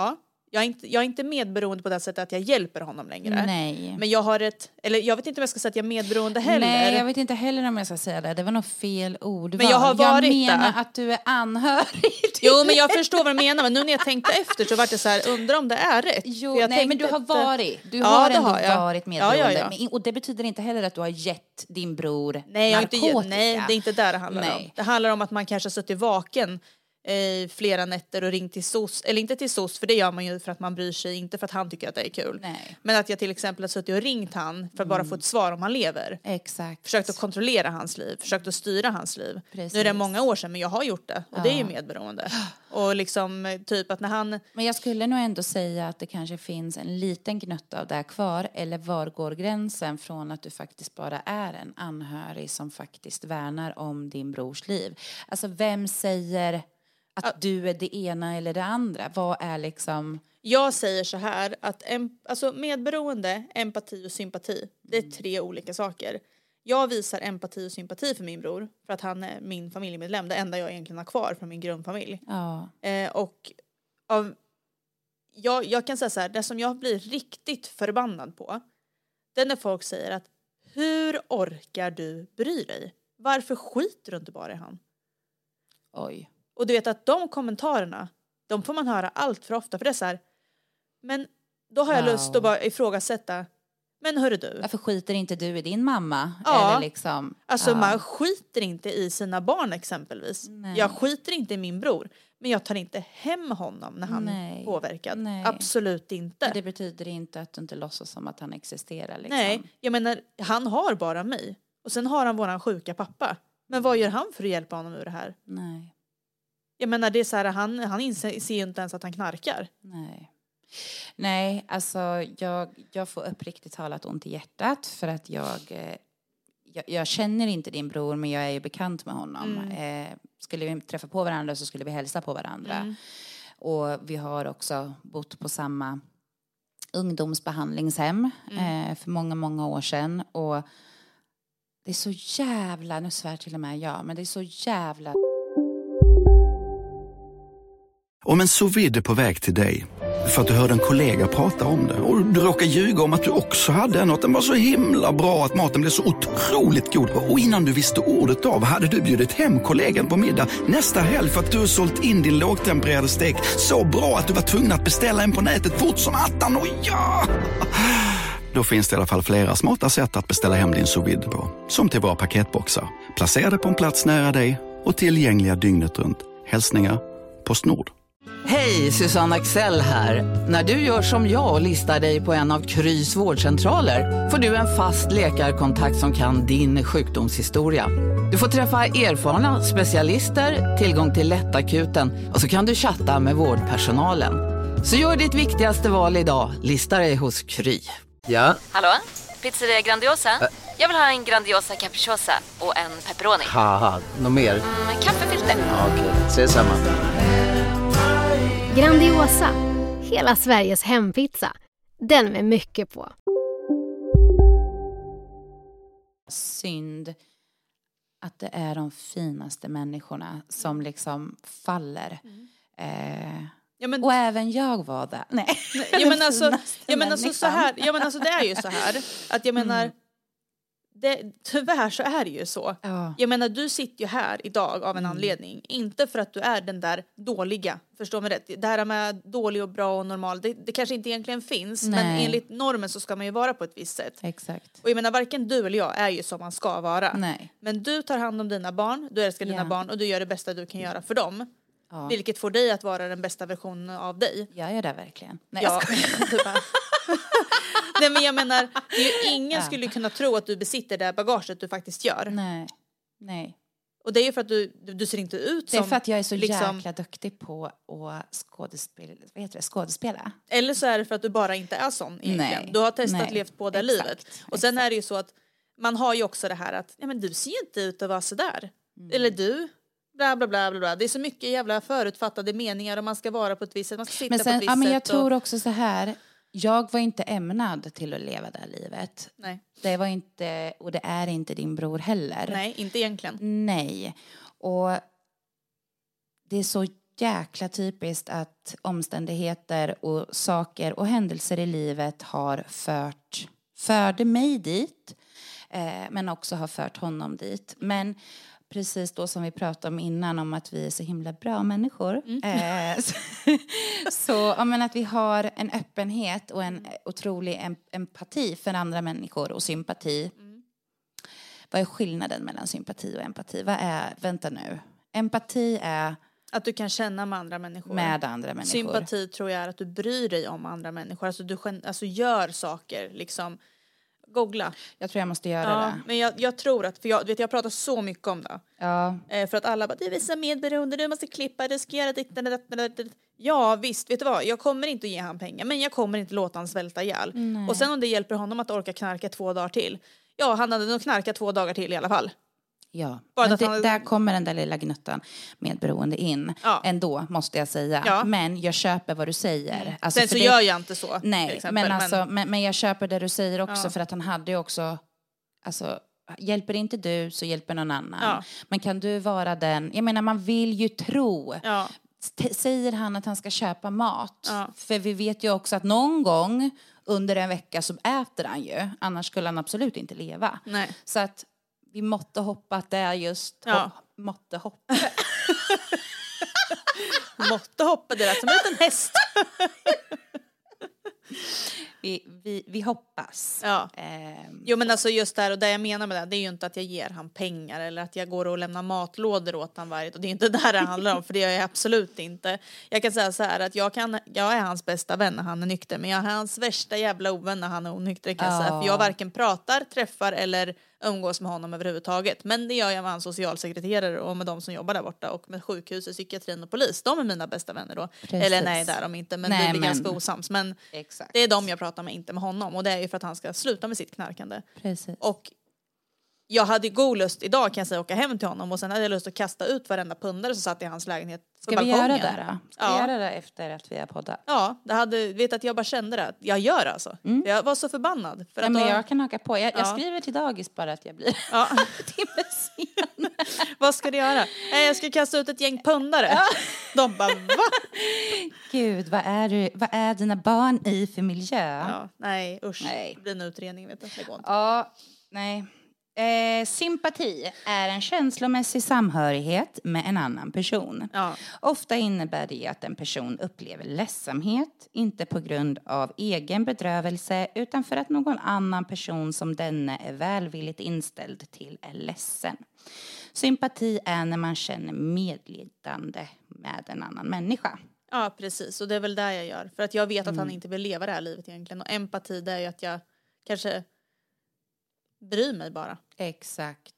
Jag är inte medberoende på det sättet att jag hjälper honom längre. Nej. Men jag har jag vet inte om jag ska säga att jag är medberoende heller. Nej, jag vet inte heller om jag ska säga det. Det var nog fel ord. Men jag har varit Jag menar att du är anhörig. Jo, men jag förstår vad du menar. Men nu när jag tänkte efter så var det så här, undrar om det är rätt. Jo, men du har varit. Du har ändå varit medberoende. Ja. Men, och det betyder inte heller att du har gett din bror narkotika. Nej, det är inte där det handlar om. Det handlar om att man kanske har suttit vaken flera nätter och ringt till SOS, eller inte till SOS, för det gör man ju för att man bryr sig, inte för att han tycker att det är kul. Nej. Men att jag till exempel har suttit och ringt han för att bara få ett svar om han lever. Exakt. Försökt att kontrollera hans liv, försökt att styra hans liv. Precis. Nu är det många år sedan, men jag har gjort det. Och det är ju medberoende. Och liksom typ att när han... Men jag skulle nog ändå säga att det kanske finns en liten gnutta av det kvar. Eller var går gränsen från att du faktiskt bara är en anhörig som faktiskt värnar om din brors liv? Alltså vem säger att du är det ena eller det andra? Vad är liksom... Jag säger så här att alltså medberoende, empati och sympati, det är 3 olika saker. Jag visar empati och sympati för min bror för att han är min familjemedlem, det enda jag egentligen har kvar från min grundfamilj. Ja. Jag kan säga så här, det som jag blir riktigt förbannad på, det är när folk säger att hur orkar du bry dig? Varför skiter du inte bara i han? Oj. Och du vet att de kommentarerna, de får man höra allt för ofta. För det är så här, men då har jag lust att bara ifrågasätta. Men hörru du. Varför skiter inte du i din mamma? Ja, eller liksom, alltså man skiter inte i sina barn exempelvis. Nej. Jag skiter inte i min bror. Men jag tar inte hem honom när han är påverkad. Nej. Absolut inte. Men det betyder inte att du inte låtsas som att han existerar. Liksom. Nej, jag menar, han har bara mig. Och sen har han våran sjuka pappa. Men vad gör han för att hjälpa honom ur det här? Nej. Jag menar, det är så här, han inser ju inte ens att han knarkar. Nej, alltså jag får uppriktigt talat ont i hjärtat för att jag känner inte din bror, men jag är ju bekant med honom. Skulle vi träffa på varandra så skulle vi hälsa på varandra. Och vi har också bott på samma ungdomsbehandlingshem för många, många år sedan. Och det är så jävla, nu svär till och med jag, men det är så jävla... Om en sous vide är på väg till dig för att du hörde en kollega prata om det och du råkar ljuga om att du också hade något, den var så himla bra att maten blev så otroligt god, och innan du visste ordet av hade du bjudit hem kollegan på middag nästa helg för att du har sålt in din lågtempererade stek så bra att du var tvungen att beställa en på nätet fort som attan. Och ja! Då finns det i alla fall flera smarta sätt att beställa hem din sous vide på, som till våra paketboxar, placerade på en plats nära dig och tillgängliga dygnet runt. Hälsningar PostNord. Hej, Susanne Axel här. När du gör som jag och listar dig på en av Krys vårdcentraler får du en fast läkarkontakt som kan din sjukdomshistoria. Du får träffa erfarna specialister, tillgång till lättakuten och så kan du chatta med vårdpersonalen. Så gör ditt viktigaste val idag, lista dig hos Kry. Ja? Hallå? Pizzeria Grandiosa? Jag vill ha en Grandiosa capriciosa och en pepperoni. Haha, något mer? Kaffefilter. Ja, okej, ses samma. Grandiosa, hela Sveriges hempizza. Den med mycket på. Synd att det är de finaste människorna som liksom faller. Och även jag var där. Nej. Men alltså så här, det är ju så här att jag menar tyvärr så är det ju så. Ja. Jag menar, du sitter ju här idag av en anledning. Inte för att du är den där dåliga. Förstår mig rätt. Det här med dålig och bra och normal. Det kanske inte egentligen finns. Nej. Men enligt normen så ska man ju vara på ett visst sätt. Exakt. Och jag menar, varken du eller jag är ju som man ska vara. Nej. Men du tar hand om dina barn. Du älskar dina barn. Och du gör det bästa du kan göra för dem. Ja. Vilket får dig att vara den bästa versionen av dig. Jag gör det verkligen. Nej, ja. Nej, men jag menar, ingen skulle kunna tro att du besitter det bagaget du faktiskt gör. Nej. Och det är ju för att du ser inte ut som... Det är för att jag är så jäkla duktig på att skådespela. Eller så är det för att du bara inte är sån egentligen. Nej. Du har testat levt på det livet. Och sen är det ju så att man har ju också det här att men du ser ju inte ut att vara sådär. Eller du... Bla, bla, bla, bla, bla. Det är så mycket jävla förutfattade meningar och man ska vara på ett visst sätt. Man ska sitta på ett visst sätt. Men jag tror också så här. Jag var inte ämnad till att leva det här livet. Nej. Det var inte, och det är inte din bror heller. Nej, inte egentligen. Nej. Och det är så jäkla typiskt att omständigheter och saker och händelser i livet har förde mig dit. Men också har fört honom dit. Men precis då som vi pratade om innan, om att vi är så himla bra människor. Så men att vi har en öppenhet och en otrolig empati för andra människor och sympati. Vad är skillnaden mellan sympati och empati? Vänta nu. Empati är... Att du kan känna med andra människor. Med andra människor. Sympati tror jag är att du bryr dig om andra människor. Alltså du gör saker liksom. Googla. Jag tror jag måste göra det. Men jag tror att, för jag pratar så mycket om det. Ja. För att alla bara, du visar medberoende, du måste klippa, du ska göra det. Ja visst, vet du vad? Jag kommer inte att ge han pengar, men jag kommer inte låta han svälta ihjäl. Och sen om det hjälper honom att orka knarka 2 dagar till. Ja, han hade nog knarkat 2 dagar till i alla fall. Ja, men där kommer den där lilla gnuttan medberoende in. Ändå, måste jag säga. Ja. Men jag köper vad du säger. Alltså, sen så gör jag inte så. Nej, men jag köper det du säger också. För att han hade ju också... Alltså, hjälper inte du så hjälper någon annan. Ja. Men kan du vara den... Jag menar, man vill ju tro... Ja. Säger han att han ska köpa mat? Ja. För vi vet ju också att någon gång under en vecka så äter han ju. Annars skulle han absolut inte leva. Nej. Så att... Vi måtte hoppa att det är just... Måtte hoppa. Måtte hoppa, det är som en liten häst. Vi hoppas. Ja. Jo men alltså just där, och det jag menar med det är ju inte att jag ger han pengar eller att jag går och lämnar matlådor åt han varje. Och det är inte där det handlar om, för det gör jag absolut inte. Jag kan säga så här att jag är hans bästa vän när han är nykter, men jag är hans värsta jävla ovän när han är onykter, kan jag säga. För jag varken pratar, träffar eller umgås med honom överhuvudtaget. Men det gör jag med hans socialsekreterare och med de som jobbar där borta och med sjukhuset, psykiatrin och polis. De är mina bästa vänner då. Precis. Eller nej, där de inte, men det blir ganska osams. Men exakt. Det är de jag pratar med, inte med honom. Och det är ju för att han ska sluta med sitt knarkande. Precis. Och jag hade god lust idag, kan jag säga, åka hem till honom. Och sen hade jag lust att kasta ut varenda pundare som satt i hans lägenhet. Ska vi göra det då? Ska vi göra det efter att vi har poddat? Ja, vet att jag bara kände det. Jag gör alltså. Jag var så förbannad. För men jag kan haka på. Jag skriver till dagis bara att jag blir timme sen. Vad ska du göra? Jag ska kasta ut ett gäng pundare. Ja. De bara, va? Gud, vad är dina barn i för miljö? Ja, nej, usch. Nej. Det blir en utredning, vet du. Det går inte. Ja, nej. Sympati är en känslomässig samhörighet med en annan person. Ja. Ofta innebär det att en person upplever ledsamhet, inte på grund av egen bedrövelse utan för att någon annan person som denne är välvilligt inställd till är ledsen. Sympati är när man känner medlidande med en annan människa. Ja, precis. Och det är väl där jag gör. För att jag vet att han inte vill leva det här livet egentligen. Och empati, det är ju att jag kanske... bryr mig bara. Exakt.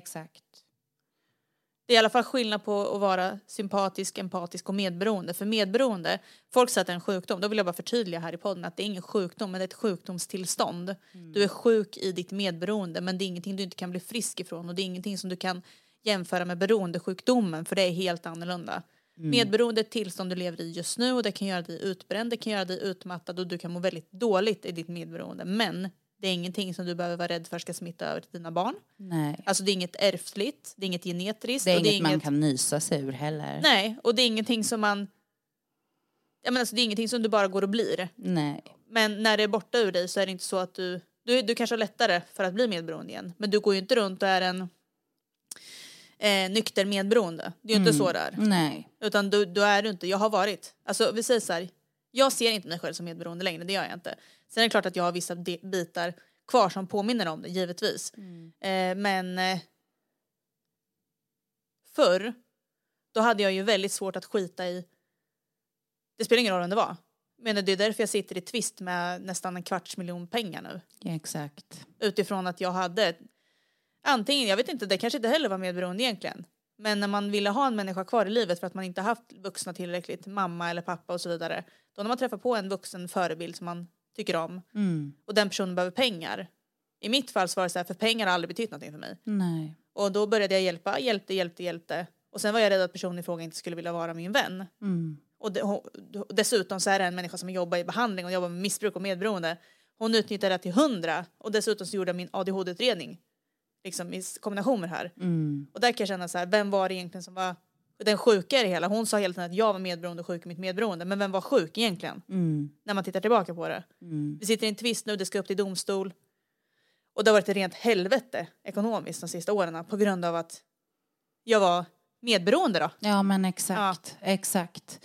Det är i alla fall skillnad på att vara sympatisk, empatisk och medberoende. För medberoende, folk säger att det är en sjukdom. Då vill jag bara förtydliga här i podden att det är ingen sjukdom, men det är ett sjukdomstillstånd. Du är sjuk i ditt medberoende, men det är ingenting du inte kan bli frisk ifrån. Och det är ingenting som du kan jämföra med beroendesjukdomen, för det är helt annorlunda. Medberoende är ett tillstånd du lever i just nu, och det kan göra dig utbränd, det kan göra dig utmattad och du kan må väldigt dåligt i ditt medberoende. Men det är ingenting som du behöver vara rädd för ska smitta över till dina barn. Nej. Alltså det är inget ärftligt, det är inget genetiskt. Det är inget man kan nysa sig ur heller. Nej, och det är ingenting som man... Jag menar, alltså, det är ingenting som du bara går och blir. Nej. Men när det är borta ur dig så är det inte så att du kanske har lättare för att bli medberoende igen. Men du går ju inte runt och är en nykter medberoende. Det är ju inte så där. Nej. Utan du är inte. Jag har varit. Alltså vi säger så här. Jag ser inte mig själv som medberoende längre, det gör jag inte. Sen är det klart att jag har vissa bitar kvar som påminner om det, givetvis. Men förr, då hade jag ju väldigt svårt att skita i... Det spelar ingen roll om det var. Men det är därför jag sitter i tvist med nästan 250 000 pengar nu. Ja, exakt. Utifrån att jag hade... Antingen, jag vet inte, det kanske inte heller var medberoende egentligen. Men när man ville ha en människa kvar i livet för att man inte haft vuxna tillräckligt, mamma eller pappa och så vidare. Då när man träffar på en vuxen förebild som man tycker om. Och den personen behöver pengar. I mitt fall så var det så här, för pengar har aldrig betytt någonting för mig. Nej. Och då började jag hjälpte. Och sen var jag rädd att personen i fråga inte skulle vilja vara min vän. Och dessutom så är det en människa som jobbar i behandling och jobbar med missbruk och medberoende. Hon utnyttjade det till 100. Och dessutom så gjorde jag min ADHD-utredning. Liksom i kombinationer här. Och där kan jag känna så här, vem var det egentligen som var den sjuka i det hela. Hon sa hela tiden att jag var medberoende och sjuk i mitt medberoende. Men vem var sjuk egentligen? När man tittar tillbaka på det. Vi sitter i en tvist nu, det ska upp till domstol. Och det har varit ett rent helvete ekonomiskt de sista åren. På grund av att jag var medberoende då. Ja, men exakt. Ja. Exakt.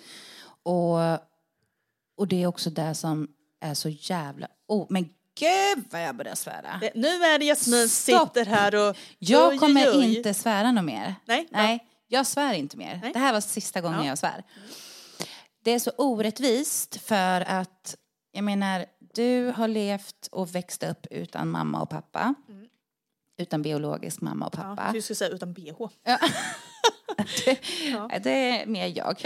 Och det är också det som är så jävla... men gud vad jag börjar svära. Nu är det Jasmin sitter här och... Jag kommer inte svära något mer. Nej. Jag svär inte mer. Nej. Det här var sista gången jag svär. Det är så orättvist för att... Jag menar, du har levt och växt upp utan mamma och pappa. Utan biologisk mamma och pappa. Ja, du skulle säga utan BH. Ja. Det är mer jag.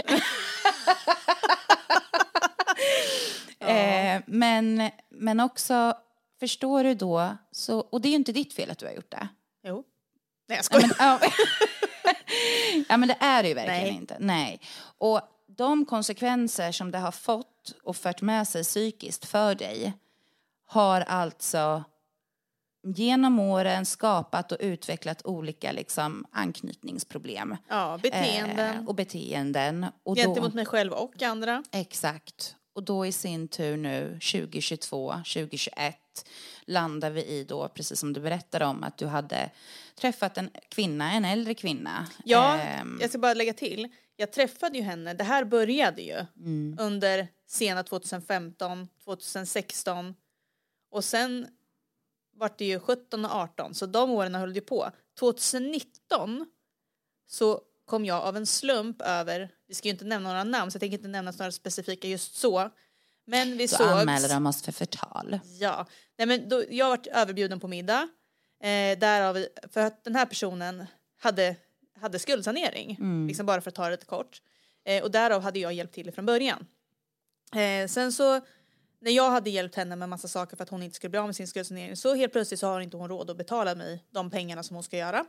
Men också, förstår du då, så, och det är ju inte ditt fel att du har gjort det. Jo. Nej, jag skojar. Ja, men det är det ju verkligen inte. Nej. Och de konsekvenser som det har fått och fört med sig psykiskt för dig har alltså genom åren skapat och utvecklat olika liksom anknytningsproblem. Ja, beteenden. Och beteenden. Och gentemot mig själv och andra. Exakt. Och då i sin tur nu 2022, 2021 landar vi i då, precis som du berättade om, att du hade träffat en äldre kvinna. Ja, jag ska bara lägga till. Jag träffade ju henne, det här började ju under sena 2015, 2016 och sen var det ju 17 och 18, så de åren höll ju på. 2019 så kom jag av en slump över, vi ska ju inte nämna några namn så jag tänker inte nämna några specifika just så. Men vi sågs. Anmäler de oss för förtal. Ja, nej men då, jag varit överbjuden på middag. Därav, för att den här personen hade skuldsanering. Liksom bara för att ta det lite kort. Och därav hade jag hjälpt till från början. Sen så, när jag hade hjälpt henne med massa saker för att hon inte skulle bli av med sin skuldsanering, så helt plötsligt så har inte hon råd att betala mig de pengarna som hon ska göra.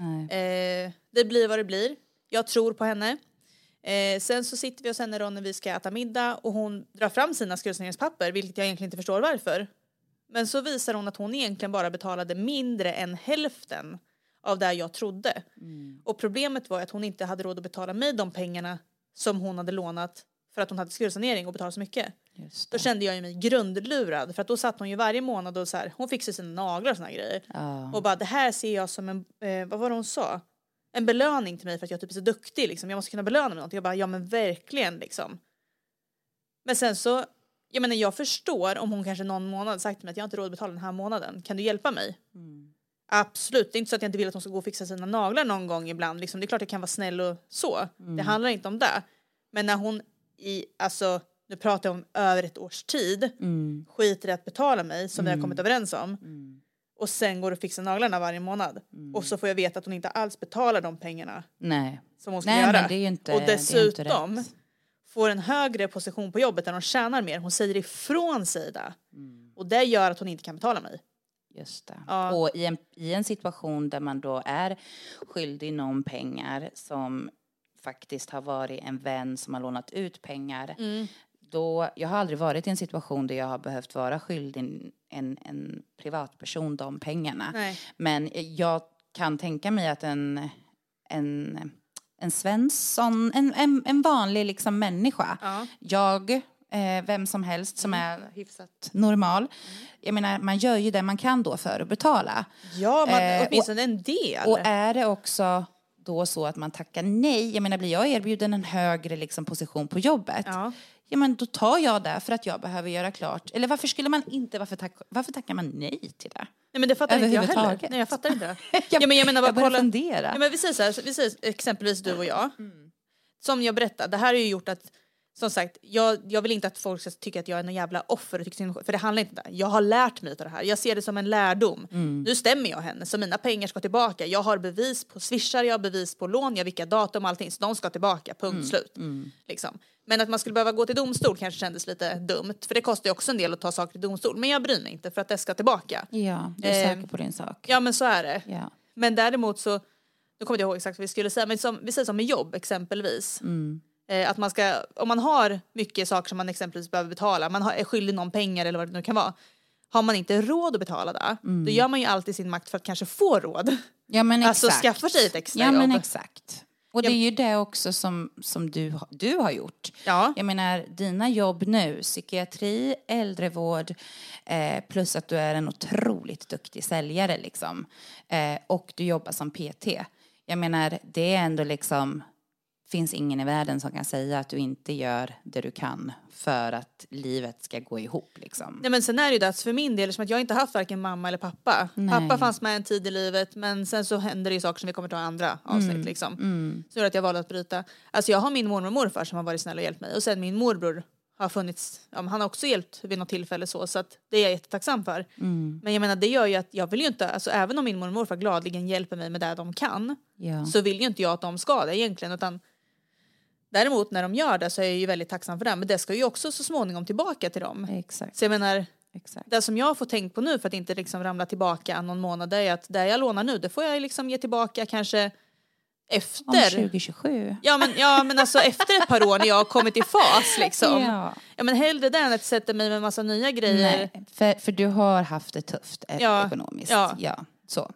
Det blir vad det blir. Jag tror på henne. Sen så sitter vi hos henne då när vi ska äta middag och hon drar fram sina skuldsaneringspapper, vilket jag egentligen inte förstår varför. Men så visar hon att hon egentligen bara betalade mindre än hälften av det jag trodde. Och problemet var att hon inte hade råd att betala mig de pengarna som hon hade lånat för att hon hade skuldsanering och betalade så mycket. Då kände jag mig grundlurad, för att då satt hon ju varje månad och så här, hon fixade sina naglar och såna grejer. Och bara, det här ser jag som en, vad var det hon sa? En belöning till mig för att jag typ är så duktig liksom. Jag måste kunna belöna mig något. Jag bara, ja men verkligen liksom. Men sen så, jag menar, jag förstår om hon kanske någon månad sagt till mig att jag inte har råd att betala den här månaden. Kan du hjälpa mig? Absolut, det är inte så att jag inte vill att hon ska gå och fixa sina naglar någon gång ibland liksom. Det är klart jag kan vara snäll och så. Det handlar inte om det. Men när hon alltså, nu pratar jag om över ett års tid, skiter i att betala mig som vi har kommit överens om. Och sen går och fixar naglarna varje månad. Och så får jag veta att hon inte alls betalar de pengarna som hon ska göra. Men det är ju inte, och dessutom det är inte får en högre position på jobbet där hon tjänar mer. Hon säger ifrån sig det. Och det gör att hon inte kan betala mig. Just det. Ja. Och i en situation där man då är skyldig någon pengar som faktiskt har varit en vän som har lånat ut pengar. Då, jag har aldrig varit i en situation där jag har behövt vara skyldig en privatperson de pengarna. Nej. Men jag kan tänka mig att en Svensson, en vanlig liksom människa, jag, vem som helst som är hyfsat normal. Jag menar, man gör ju det man kan då för att betala. Ja, åtminstone en del. Och är det också då så att man tackar nej, jag menar, blir jag erbjuden en högre liksom position på jobbet, ja men då tar jag det för att jag behöver göra klart. Eller varför skulle man inte, varför tackar man nej till det? Nej, men det fattar inte jag heller. Nej, jag fattar inte det. Men jag menar, jag börjar fundera. Ja, men vi säger exempelvis du och jag. Som jag berättade, det här har ju gjort att, som sagt, jag vill inte att folk ska tycka att jag är någon jävla offer. För det handlar inte om det. Jag har lärt mig av det här. Jag ser det som en lärdom. Nu stämmer jag henne. Så mina pengar ska tillbaka. Jag har bevis på swishar. Jag har bevis på lån. Jag har vilka datum och allting. Så de ska tillbaka. Punkt slut. Liksom. Men att man skulle behöva gå till domstol kanske kändes lite dumt. För det kostar ju också en del att ta saker till domstol. Men jag bryr mig inte för att det ska tillbaka. Ja, du är säker på din sak. Ja, men så är det. Ja. Men däremot så, nu kommer jag ihåg exakt vad vi skulle säga. Men vi säger som med jobb exempelvis. Att man ska, om man har mycket saker som man exempelvis behöver betala, man är skyldig någon pengar eller vad det nu kan vara, har man inte råd att betala det, då gör man ju alltid sin makt för att kanske få råd. Ja, men exakt. Alltså skaffa sig ett extra jobb. Ja, men exakt. Och det är ju det också som du har gjort. Ja. Jag menar, dina jobb nu, psykiatri, äldrevård, plus att du är en otroligt duktig säljare liksom. Och du jobbar som PT. Jag menar, det är ändå liksom, finns ingen i världen som kan säga att du inte gör det du kan för att livet ska gå ihop liksom. Nej, men sen är det ju det för min del, som att jag inte haft varken mamma eller pappa. Nej. Pappa fanns med en tid i livet, men sen så händer det ju saker som vi kommer ta andra avsnitt liksom. Så är det att jag valde att bryta. Alltså jag har min mormor och morfar som har varit snälla och hjälpt mig. Och sen min morbror har funnits, han har också hjälpt vid något tillfälle så att det är jag jättetacksam för. Men jag menar, det gör ju att jag vill ju inte, alltså även om min mormor och morfar gladligen hjälper mig med det de kan, så vill ju inte jag att de ska det egentligen, utan däremot när de gör det så är jag ju väldigt tacksam för det. Men det ska ju också så småningom tillbaka till dem. Exakt. Så jag menar, det som jag får tänkt på nu för att inte liksom ramla tillbaka någon månad, är att det jag lånar nu, det får jag liksom ge tillbaka kanske efter. Om 2027. Ja men alltså efter ett par år när jag har kommit i fas liksom. Ja men hellre det än att sätta mig med en massa nya grejer. Nej, för du har haft det tufft ekonomiskt. Ja, så.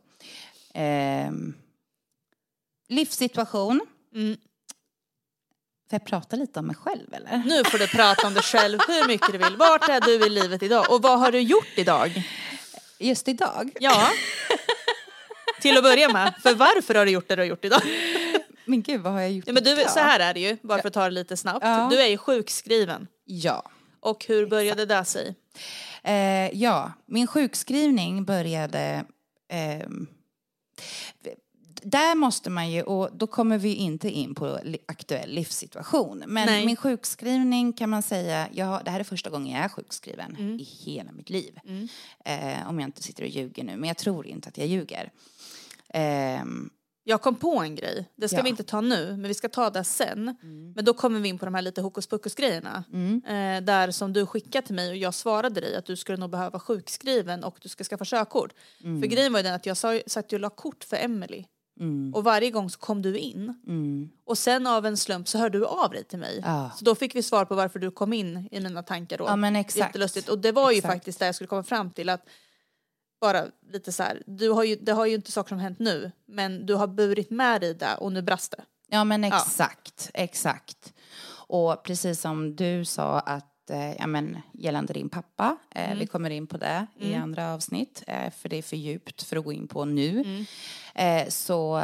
Livssituation. Får jag prata lite om mig själv eller? Nu får du prata om dig själv hur mycket du vill. Vart är du i livet idag? Och vad har du gjort idag? Just idag? Ja. Till att börja med. För varför har du gjort det du har gjort idag? Men gud, vad har jag gjort men du, idag? så här är det ju, bara för att ta det lite snabbt. Ja. Du är ju sjukskriven. Ja. Och hur började det sig? Min sjukskrivning började... där måste man ju, och då kommer vi inte in på aktuell livssituation. Men min sjukskrivning kan man säga, det här är första gången jag är sjukskriven i hela mitt liv. Om jag inte sitter och ljuger nu, men jag tror inte att jag ljuger. Jag kom på en grej, det ska vi inte ta nu, men vi ska ta det sen. Men då kommer vi in på de här lite hokus pokus grejerna. Där som du skickade till mig och jag svarade dig att du skulle nog behöva sjukskriven och du ska skaffa körkort. För grejen var ju den att jag satt och la kort för Emily. Och varje gång så kom du in. Och sen av en slump så hörde du av dig till mig. Så då fick vi svar på varför du kom in i mina tankar då. Ja, men exakt. Jättelustigt. Och det var ju faktiskt det jag skulle komma fram till, att bara lite så här, det har ju inte saker som hänt nu, men du har burit med dig det och nu brast det. Ja men exakt. Och precis som du sa att gällande din pappa, vi kommer in på det i andra avsnitt, för det är för djupt för att gå in på nu. Så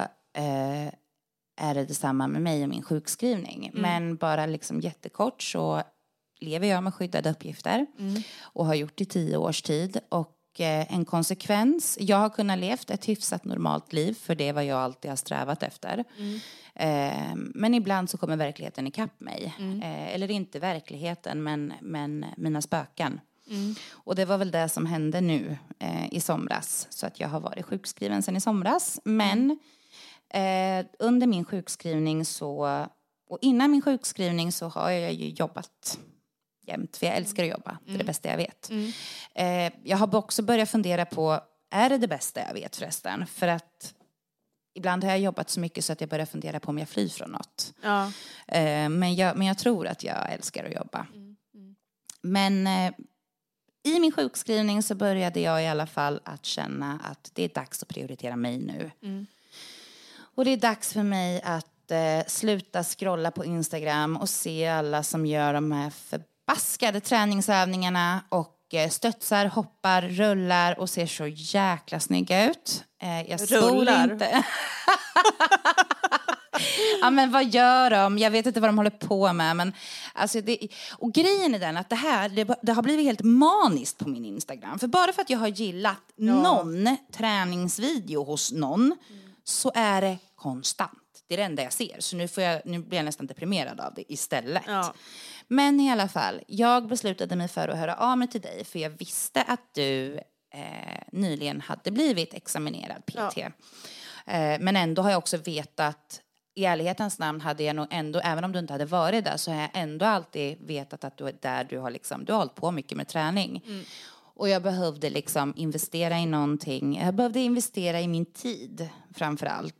är det detsamma med mig och min sjukskrivning. Men bara liksom jättekort så lever jag med skyddade uppgifter och har gjort i 10 års tid. Och en konsekvens, jag har kunnat levt ett hyfsat normalt liv, för det är vad jag alltid har strävat efter. Men ibland så kommer verkligheten ikapp mig. Eller inte verkligheten, men mina spöken. Och det var väl det som hände nu i somras. Så att jag har varit sjukskriven sedan i somras. Men under min sjukskrivning och innan min sjukskrivning så har jag ju jobbat jämt. För jag älskar att jobba. Det är det bästa jag vet. Jag har också börjat fundera på, är det bästa jag vet förresten? För att ibland har jag jobbat så mycket så att jag börjar fundera på om jag flyr från något. Men jag tror att jag älskar att jobba. Men i min sjukskrivning så började jag i alla fall att känna att det är dags att prioritera mig nu. Och det är dags för mig att sluta scrolla på Instagram och se alla som gör de här förbaskade träningsövningarna och stötsar, hoppar, rullar och ser så jäkla snygga ut. Jag rullar inte. Ja, men vad gör de? Jag vet inte vad de håller på med. Men, alltså, och grejen är den att det har blivit helt maniskt på min Instagram. För bara för att jag har gillat någon träningsvideo hos någon så är det konstant. Det är det enda jag ser. Så nu blir jag nästan deprimerad av det istället. Men i alla fall, jag beslutade mig för att höra av mig till dig. För jag visste att du nyligen hade blivit examinerad PT. Men ändå har jag också vetat, i ärlighetens namn hade jag nog ändå, även om du inte hade varit där, så har jag ändå alltid vetat att du är där, du har hållit på mycket med träning. Och jag behövde liksom investera i någonting. Jag behövde investera i min tid framförallt.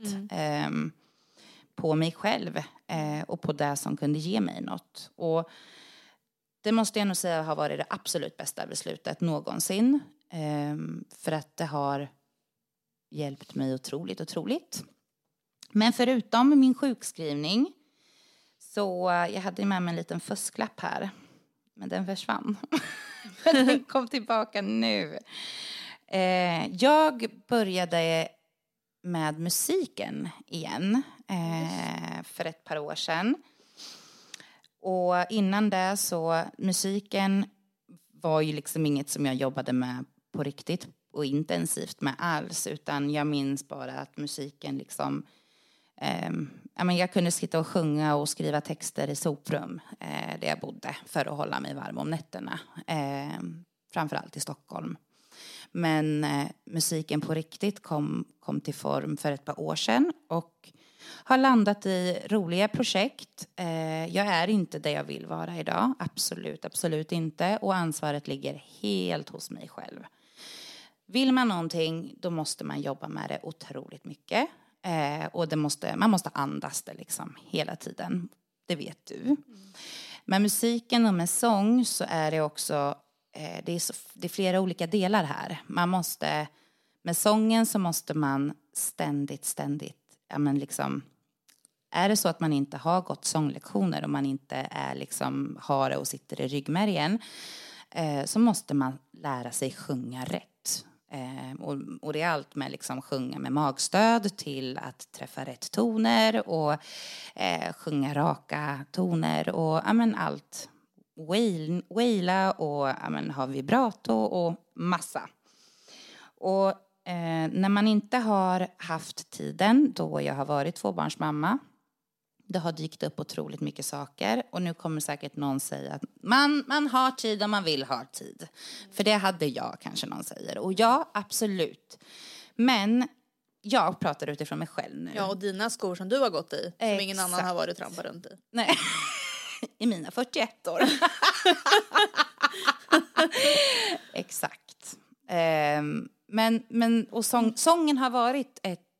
På mig själv. Och på det som kunde ge mig något. Och det måste jag nog säga har varit det absolut bästa beslutet någonsin. För att det har hjälpt mig otroligt. Men förutom min sjukskrivning så jag hade med mig en liten fusklapp här. Men den försvann. Den kom tillbaka nu. Jag började med musiken igen för ett par år sedan. Och innan det så musiken var ju liksom inget som jag jobbade med på riktigt och intensivt med alls. Utan jag minns bara att musiken liksom... jag kunde sitta och sjunga och skriva texter i soprum där jag bodde för att hålla mig varm om nätterna. Framförallt i Stockholm. Men musiken på riktigt kom till form för ett par år sedan och har landat i roliga projekt. Jag är inte där jag vill vara idag. Absolut inte. Och ansvaret ligger helt hos mig själv. Vill man någonting, då måste man jobba med det otroligt mycket. Och man måste andas det liksom hela tiden. Det vet du. Med musiken och med sång så är det också... Det är flera olika delar här. Med sången så måste man ständigt... är det så att man inte har gått sånglektioner och man inte har det och sitter i ryggmärgen, så måste man lära sig sjunga rätt. Och det är allt med sjunga med magstöd till att träffa rätt toner och sjunga raka toner och allt. Waila och ha vibrato och massa. Och när man inte har haft tiden då jag har varit tvåbarnsmamma, det har dykt upp otroligt mycket saker. Och nu kommer säkert någon säga att man har tid om man vill ha tid. För det hade jag, kanske någon säger. Och ja, absolut. Men jag pratar utifrån mig själv nu. Ja, och dina skor som du har gått i. Som ingen annan har varit trampa runt i. Nej, i mina 41 år. Exakt. Men och sången har varit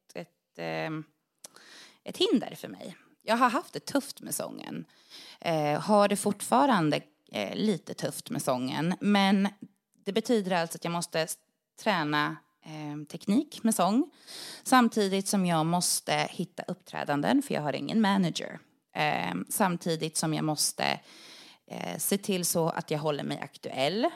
ett hinder för mig. Jag har haft det tufft med sången. Har det fortfarande lite tufft med sången. Men det betyder alltså att jag måste träna teknik med sång. Samtidigt som jag måste hitta uppträdanden. För jag har ingen manager. Samtidigt som jag måste se till så att jag håller mig aktuell.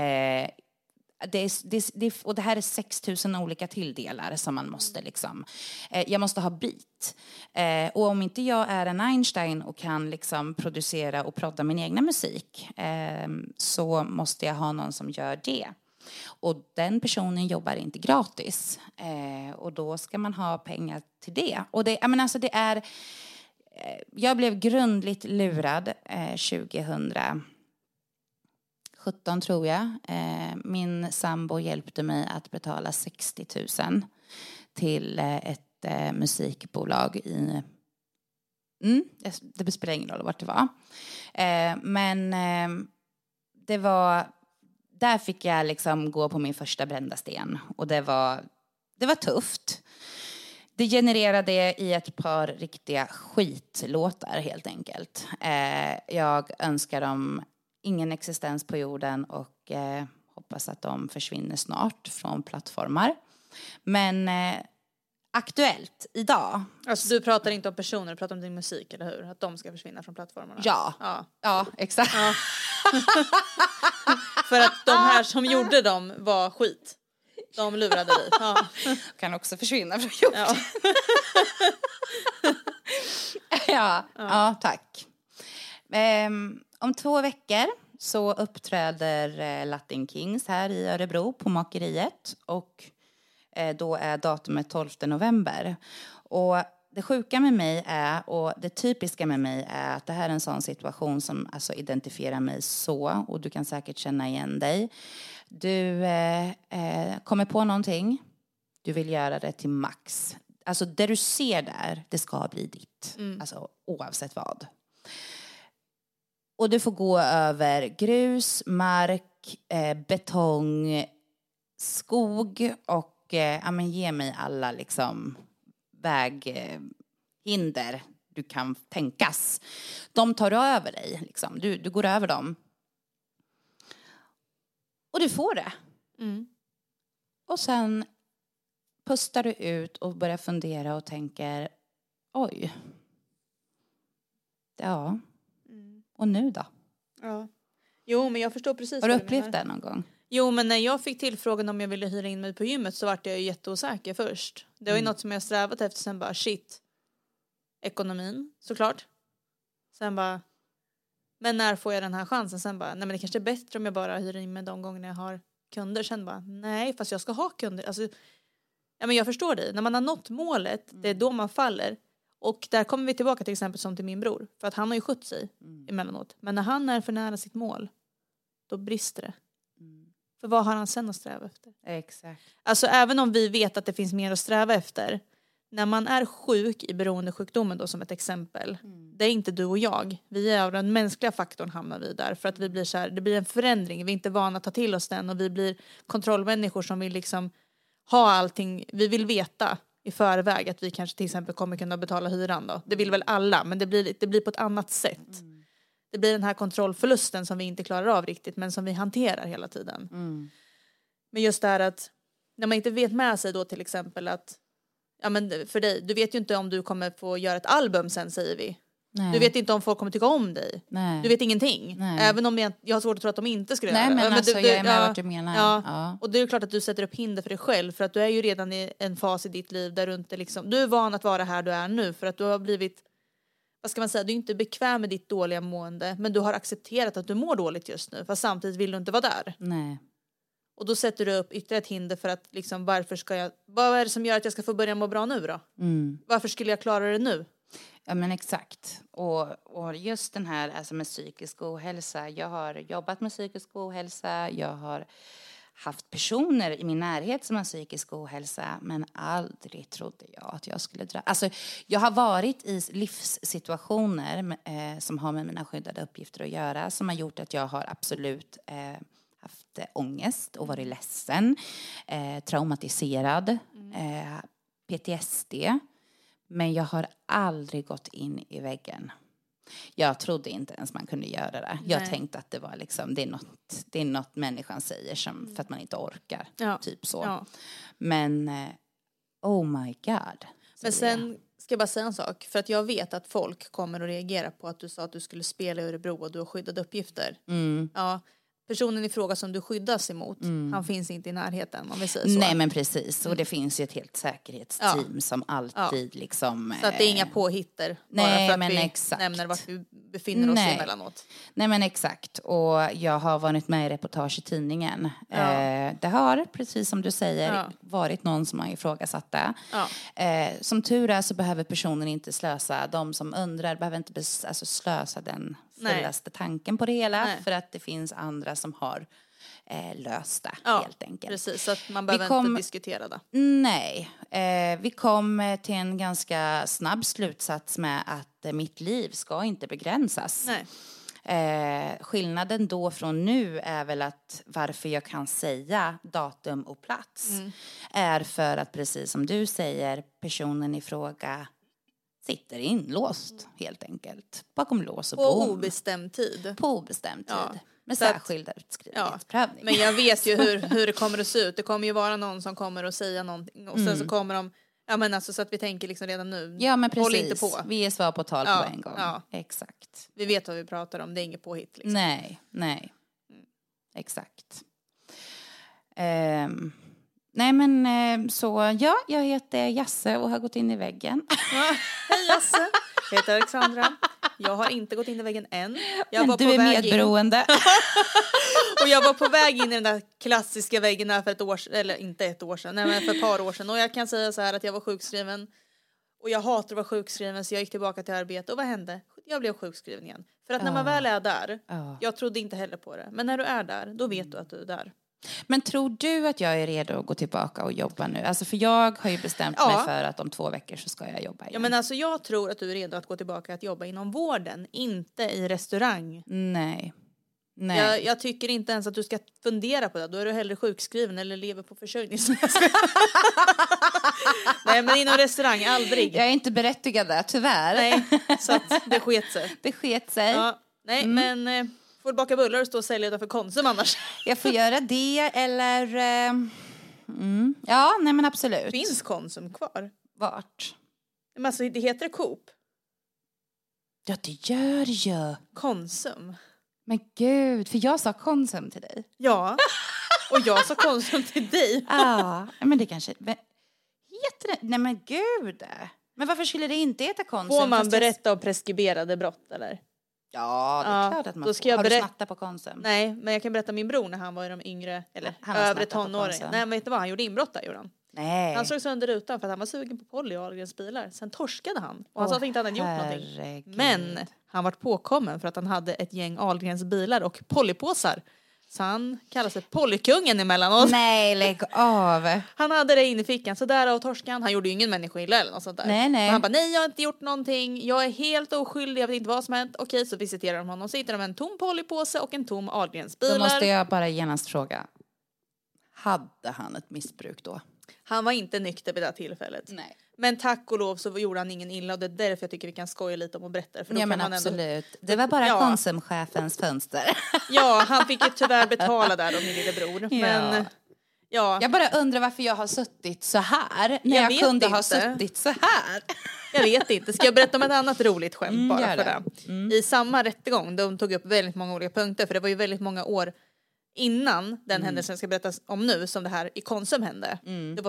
Och det här är 6000 olika tilldelar som man måste jag måste ha beat. Och om inte jag är en Einstein och kan producera och prodda min egna musik, så måste jag ha någon som gör det. Och den personen jobbar inte gratis. Och då ska man ha pengar till det. Och det är... Jag blev grundligt lurad 2017 tror jag. Min sambo hjälpte mig att betala 60 000 till ett musikbolag i... det spelar ingen roll vart det var. Men det var... Där fick jag gå på min första brända sten. Och det var tufft. Det genererade i ett par riktiga skitlåtar helt enkelt. Jag önskar dem ingen existens på jorden och hoppas att de försvinner snart från plattformar. Men aktuellt idag... Alltså du pratar inte om personer, du pratar om din musik, eller hur? Att de ska försvinna från plattformarna. Ja, exakt. Ja. För att de här som gjorde dem var skit. De lurade dig. Ja. Kan också försvinna från jorden. Ja, tack. Om 2 veckor så uppträder Latin Kings här i Örebro på Makeriet. Och då är datumet 12 november. Och det sjuka med mig är, och det typiska med mig är att det här är en sån situation som identifierar mig så. Och du kan säkert känna igen dig. Du kommer på någonting. Du vill göra det till max. Alltså det du ser där, det ska bli ditt. Alltså oavsett vad. Och du får gå över grus, mark, betong, skog och ge mig alla väghinder du kan tänkas. De tar över dig. Du går över dem. Och du får det. Och sen pustar du ut och börjar fundera och tänker, Oj. Ja. Och nu då? Ja. Jo, men jag förstår precis. Har du upplevt det någon gång? Jo, men när jag fick tillfrågan om jag ville hyra in mig på gymmet så var jag ju jätteosäker först. Det var ju något som jag strävat efter, sen bara shit. Ekonomin, såklart. Sen bara, men när får jag den här chansen? Sen bara, nej men det kanske är bättre om jag bara hyr in mig de gångerna jag har kunder. Sen bara, nej fast jag ska ha kunder. Alltså, ja men jag förstår dig. När man har nått målet, det är då man faller. Och där kommer vi tillbaka till exempel som till min bror. För att han har ju skött sig emellanåt. Men när han är för nära sitt mål, då brister det. För vad har han sen att sträva efter? Exakt. Alltså även om vi vet att det finns mer att sträva efter. När man är sjuk i beroendesjukdomen då som ett exempel. Det är inte du och jag. Vi är av den mänskliga faktorn hamnar vi där. För att vi blir så här, det blir en förändring. Vi är inte vana att ta till oss den. Och vi blir kontrollmänniskor som vill liksom ha allting. Vi vill veta i förväg att vi kanske till exempel kommer kunna betala hyran då. Det vill väl alla, men det blir på ett annat sätt. Det blir den här kontrollförlusten som vi inte klarar av riktigt, men som vi hanterar hela tiden. Men just det här att när man inte vet med sig då till exempel att ja men för dig, du vet ju inte om du kommer få göra ett album sen säger vi. Nej. Du vet inte om folk kommer tycka om dig. Nej. Du vet ingenting. Nej. Även om jag har svårt att tro att de inte skulle göra det. Men alltså, jag är med vart du menar. Ja. Och det är klart att du sätter upp hinder för dig själv. För att du är ju redan i en fas i ditt liv där du inte liksom, du är van att vara här du är nu. För att du har blivit, vad ska man säga, du är inte bekväm med ditt dåliga mående. Men du har accepterat att du mår dåligt just nu. Fast samtidigt vill du inte vara där. Nej. Och då sätter du upp ytterligare ett hinder för att liksom, vad är det som gör att jag ska få börja må bra nu då? Varför skulle jag klara det nu? Ja men exakt. Och just den här alltså med psykisk ohälsa. Jag har jobbat med psykisk ohälsa. Jag har haft personer i min närhet som har psykisk ohälsa. Men aldrig trodde jag att jag skulle dra. Alltså jag har varit i livssituationer som har med mina skyddade uppgifter att göra. Som har gjort att jag har absolut haft ångest och varit ledsen. Traumatiserad. PTSD. Men jag har aldrig gått in i väggen. Jag trodde inte ens man kunde göra det. Nej. Jag tänkte att det var liksom, det är något människan säger som, för att man inte orkar. Ja. Typ så. Ja. Men oh my god. Men sen ska jag bara säga en sak. För att jag vet att folk kommer att reagera på att du sa att du skulle spela i Örebro och du har skyddade uppgifter. Ja. Personen i fråga som du skyddas emot, han finns inte i närheten om vi säger så. Nej men precis, och det finns ju ett helt säkerhetsteam som alltid liksom... Så att det är inga påhitter bara för att vi nämner vart vi befinner oss emellanåt. Nej men exakt, och jag har varit med i reportage i tidningen. Det har, precis som du säger, varit någon som har ifrågasatt det. Som tur är så behöver personen inte slösa, de som undrar behöver inte slösa den fullaste tanken på det hela. Nej. För att det finns andra som har löst det helt enkelt. Precis, så att man behöver inte diskutera det. Nej, vi kom till en ganska snabb slutsats med att mitt liv ska inte begränsas. Nej. Skillnaden då från nu är väl att varför jag kan säga datum och plats är för att precis som du säger personen i fråga sitter inlåst helt enkelt. Bakom lås och bom. På obestämd tid. På obestämd tid. Med särskilda utskrivningsprövning. Men jag vet ju hur det kommer att se ut. Det kommer ju vara någon som kommer att säga någonting. Och sen så kommer de... Ja men alltså så att vi tänker liksom redan nu. Ja men precis. Håll inte på. Vi är svar på tal på en gång. Ja. Exakt. Vi vet vad vi pratar om. Det är inget påhitt liksom. Nej. Exakt. Nej men så jag heter Jasse och har gått in i väggen. Hej Jasse, jag heter Alexandra. Jag har inte gått in i väggen än. Men du är medberoende. Och jag var på väg in i den där klassiska väggen här för ett år sedan. Eller inte ett år sedan, nej men för ett par år sedan. Och jag kan säga så här att jag var sjukskriven. Och jag hatar att vara sjukskriven så jag gick tillbaka till arbete. Och vad hände? Jag blev sjukskriven igen. För att när man väl är där, jag trodde inte heller på det. Men när du är där, då vet du att du är där. Men tror du att jag är redo att gå tillbaka och jobba nu? Alltså för jag har ju bestämt mig för att om 2 veckor så ska jag jobba igen. Ja men alltså jag tror att du är redo att gå tillbaka att jobba inom vården. Inte i restaurang. Nej. Jag tycker inte ens att du ska fundera på det. Då är du hellre sjukskriven eller lever på försörjning. Nej men inom restaurang, aldrig. Jag är inte berättigad där, tyvärr. Nej, så att det sket sig. Det sket sig. Ja, nej men... Får du baka bullar och stå och sälja utanför Konsum annars? Jag får göra det eller... Ja, nej men absolut. Finns Konsum kvar? Vart? Men alltså det heter Coop. Ja, det gör ju. Konsum. Men gud, för jag sa Konsum till dig. Ja, och jag sa Konsum till dig. Ja, men det kanske... Men, heter det? Nej men gud. Men varför skulle det inte heta Konsum? Får man berätta om preskriberade brott eller? Ja, det är klart att man får. Har du snattat på Konsum? Nej, men jag kan berätta min bror när han var i de yngre, eller övre tonåren. Nej, men vet du vad? Han gjorde inbrott där, gjorde han. Nej. Han slog sönder rutan för att han var sugen på Polly och Ahlgrens bilar. Sen torskade han. Och han sa att inte han hade gjort någonting. Men han var påkommen för att han hade ett gäng Ahlgrens bilar och Pollypåsar. Så han kallar sig Pollykungen emellanåt. Nej, lägg av. Han hade det inne i fickan. Så där av torskan. Han gjorde ju ingen människoilla eller något sånt där. Nej. Men han bara, nej jag har inte gjort någonting. Jag är helt oskyldig. Jag vet inte vad som hänt. Okej, så visiterar de honom. Så hittar de en tom Pollypåse och en tom Ahlgrens bilar. Då måste jag bara genast fråga. Hade han ett missbruk då? Han var inte nykter vid det här tillfället. Nej. Men tack och lov så gjorde han ingen illa. Och det är därför jag tycker vi kan skoja lite om och berätta. För då ja men han absolut. Ändå... Det var bara Konsumchefens fönster. Ja, han fick ju tyvärr betala där då, min lillebror. Men ja. Jag bara undrar varför jag har suttit så här. När jag kunde ha suttit så här. Jag vet inte. Ska jag berätta om ett annat roligt skämt bara för det? I samma rättegång, de tog upp väldigt många olika punkter. För det var ju väldigt många år innan den händelsen jag ska berätta om nu. Som det här i Konsum hände.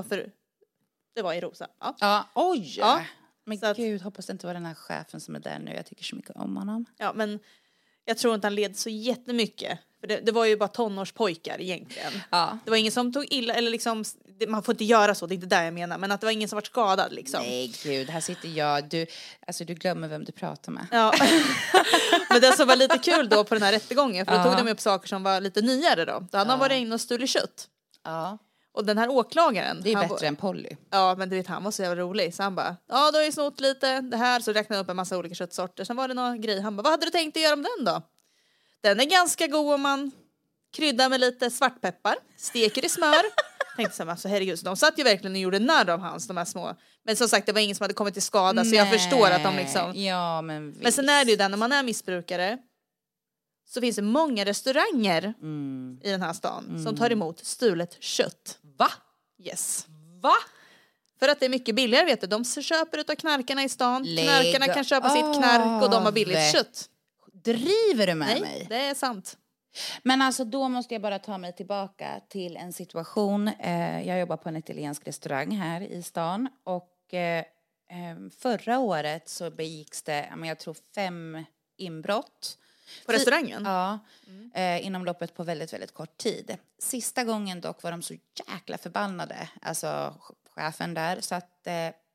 Det var i Rosa. Ja, oj! Ja. Men så gud, hoppas det inte var den här chefen som är där nu. Jag tycker så mycket om honom. Ja, men jag tror inte han led så jättemycket. För det var ju bara tonårspojkar egentligen. Ja. Det var ingen som tog illa, eller liksom, man får inte göra så, det är inte där jag menar. Men att det var ingen som var skadad liksom. Nej gud, här sitter jag. Du glömmer vem du pratar med. Ja. Men det som var lite kul då på den här rättegången. För då tog de upp saker som var lite nyare då. Då hade han varit inne och stulit kött. Ja. Och den här åklagaren. Det är bättre än Polly. Ja, men du vet, han var så jävla rolig. Så han bara, ja då har jag snott lite det här. Så räknade upp en massa olika köttsorter. Sen var det någon grej. Han bara, vad hade du tänkt att göra om den då? Den är ganska god om man kryddar med lite svartpeppar. Steker i smör. Tänkte så här, alltså herregud. Så de satt ju verkligen och gjorde narr av hans, de här små. Men som sagt, det var ingen som hade kommit till skada. Så jag förstår att de liksom. Ja, men visst. Men sen är det ju den, när man är missbrukare. Så finns det många restauranger i den här stan som tar emot stulet kött. Va? Yes. Va? För att det är mycket billigare, vet du. De köper utav knarkarna i stan. Knarkarna kan köpa sitt knark och de har billigt kött. Driver du med mig? Nej, det är sant. Men alltså då måste jag bara ta mig tillbaka till en situation. Jag jobbar på en italiensk restaurang här i stan. Och förra året så begicks det, jag tror 5 inbrott. På restaurangen? Ja, inom loppet på väldigt, väldigt kort tid. Sista gången dock var de så jäkla förbannade, alltså chefen där. Så att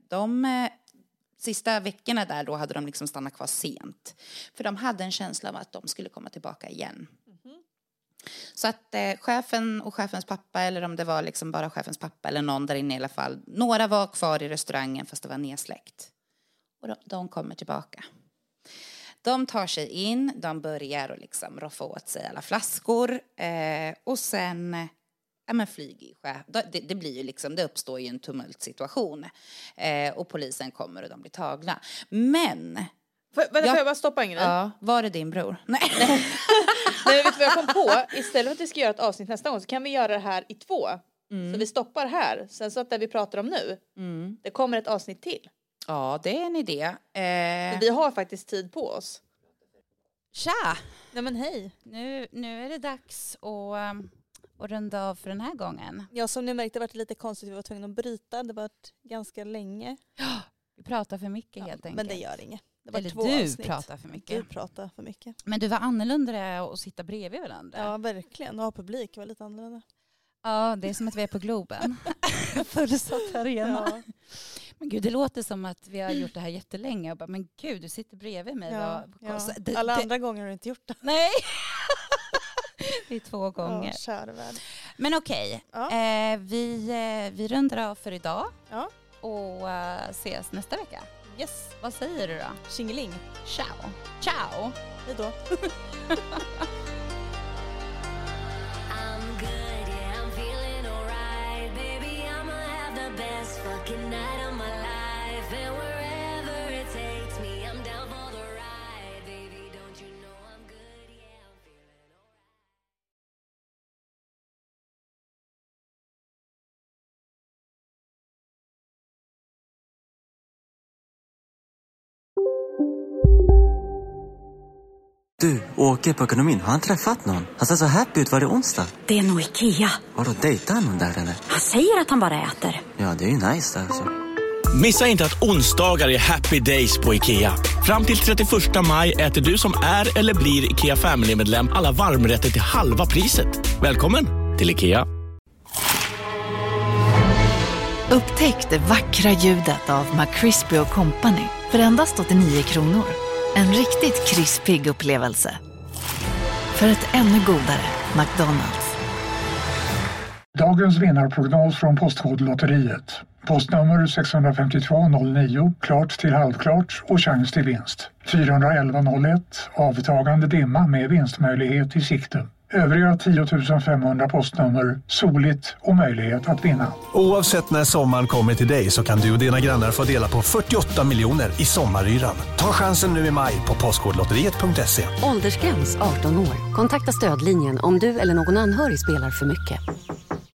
sista veckorna där då hade de liksom stannat kvar sent. För de hade en känsla av att de skulle komma tillbaka igen. Så att chefen och chefens pappa, eller om det var liksom bara chefens pappa eller någon där inne i alla fall. Några var kvar i restaurangen fast det var nedsläckt. Och de kommer tillbaka. De tar sig in, de börjar och liksom roffa åt sig alla flaskor. Och sen flyger ju det blir ju liksom, det uppstår ju en tumultsituation. Och polisen kommer och de blir tagna. Men... Får jag bara stoppa en grej? Ja, var det din bror? Nej. Nej, vet du vad jag kom på? Istället för att vi ska göra ett avsnitt nästa gång så kan vi göra det här i 2. Så vi stoppar här. Sen så att det vi pratar om nu, det kommer ett avsnitt till. Ja, det är en idé. Vi har faktiskt tid på oss. Tja! Nej men hej. Nu är det dags att runda av för den här gången. Ja, som ni märkte var det lite konstigt. Vi var tvungna att bryta. Det var ganska länge. Vi pratar för mycket helt enkelt. Men det gör inget. Det var eller 2 du avsnitt. pratar för mycket. Du pratar för mycket. Men du var annorlunda att sitta bredvid varandra. Ja, verkligen. Och ha publik var lite annorlunda. Ja, det är som att vi är på Globen. Fullsatt här igen. Ja. Men gud, det låter som att vi har gjort det här jättelänge. Och bara, men gud, du sitter bredvid mig. Ja. Alla andra gånger har du inte gjort det. Nej. Det är 2 gånger. Kära värld. Men okej. Ja. Vi rundar av för idag. Ja. Och ses nästa vecka. Yes. Vad säger du då? Tjingeling. Ciao. Ciao. Hej då. Fucking night of my life. Du, åker på ekonomin. Har han träffat någon? Han ser så happy ut. Var det onsdag? Det är nog Ikea. Har du dejtat någon där eller? Han säger att han bara äter. Ja, det är ju nice alltså. Missa inte att onsdagar är happy days på Ikea. Fram till 31 maj äter du som är eller blir Ikea Family-medlem alla varmrätter till halva priset. Välkommen till Ikea. Upptäck det vackra ljudet av McCrispy & Company för endast 89 kronor. En riktigt krispig upplevelse. För ett ännu godare McDonald's. Dagens vinnarprognos från Postkodlotteriet. Postnummer 65209, klart till halvklart och chans till vinst. 41101, avtagande dimma med vinstmöjlighet i sikte. Övriga 10 500 postnummer, soligt och möjlighet att vinna. Oavsett när sommaren kommer till dig så kan du och dina grannar få dela på 48 miljoner i sommaryran. Ta chansen nu i maj på postkodlotteriet.se. Åldersgräns 18 år. Kontakta stödlinjen om du eller någon anhörig spelar för mycket.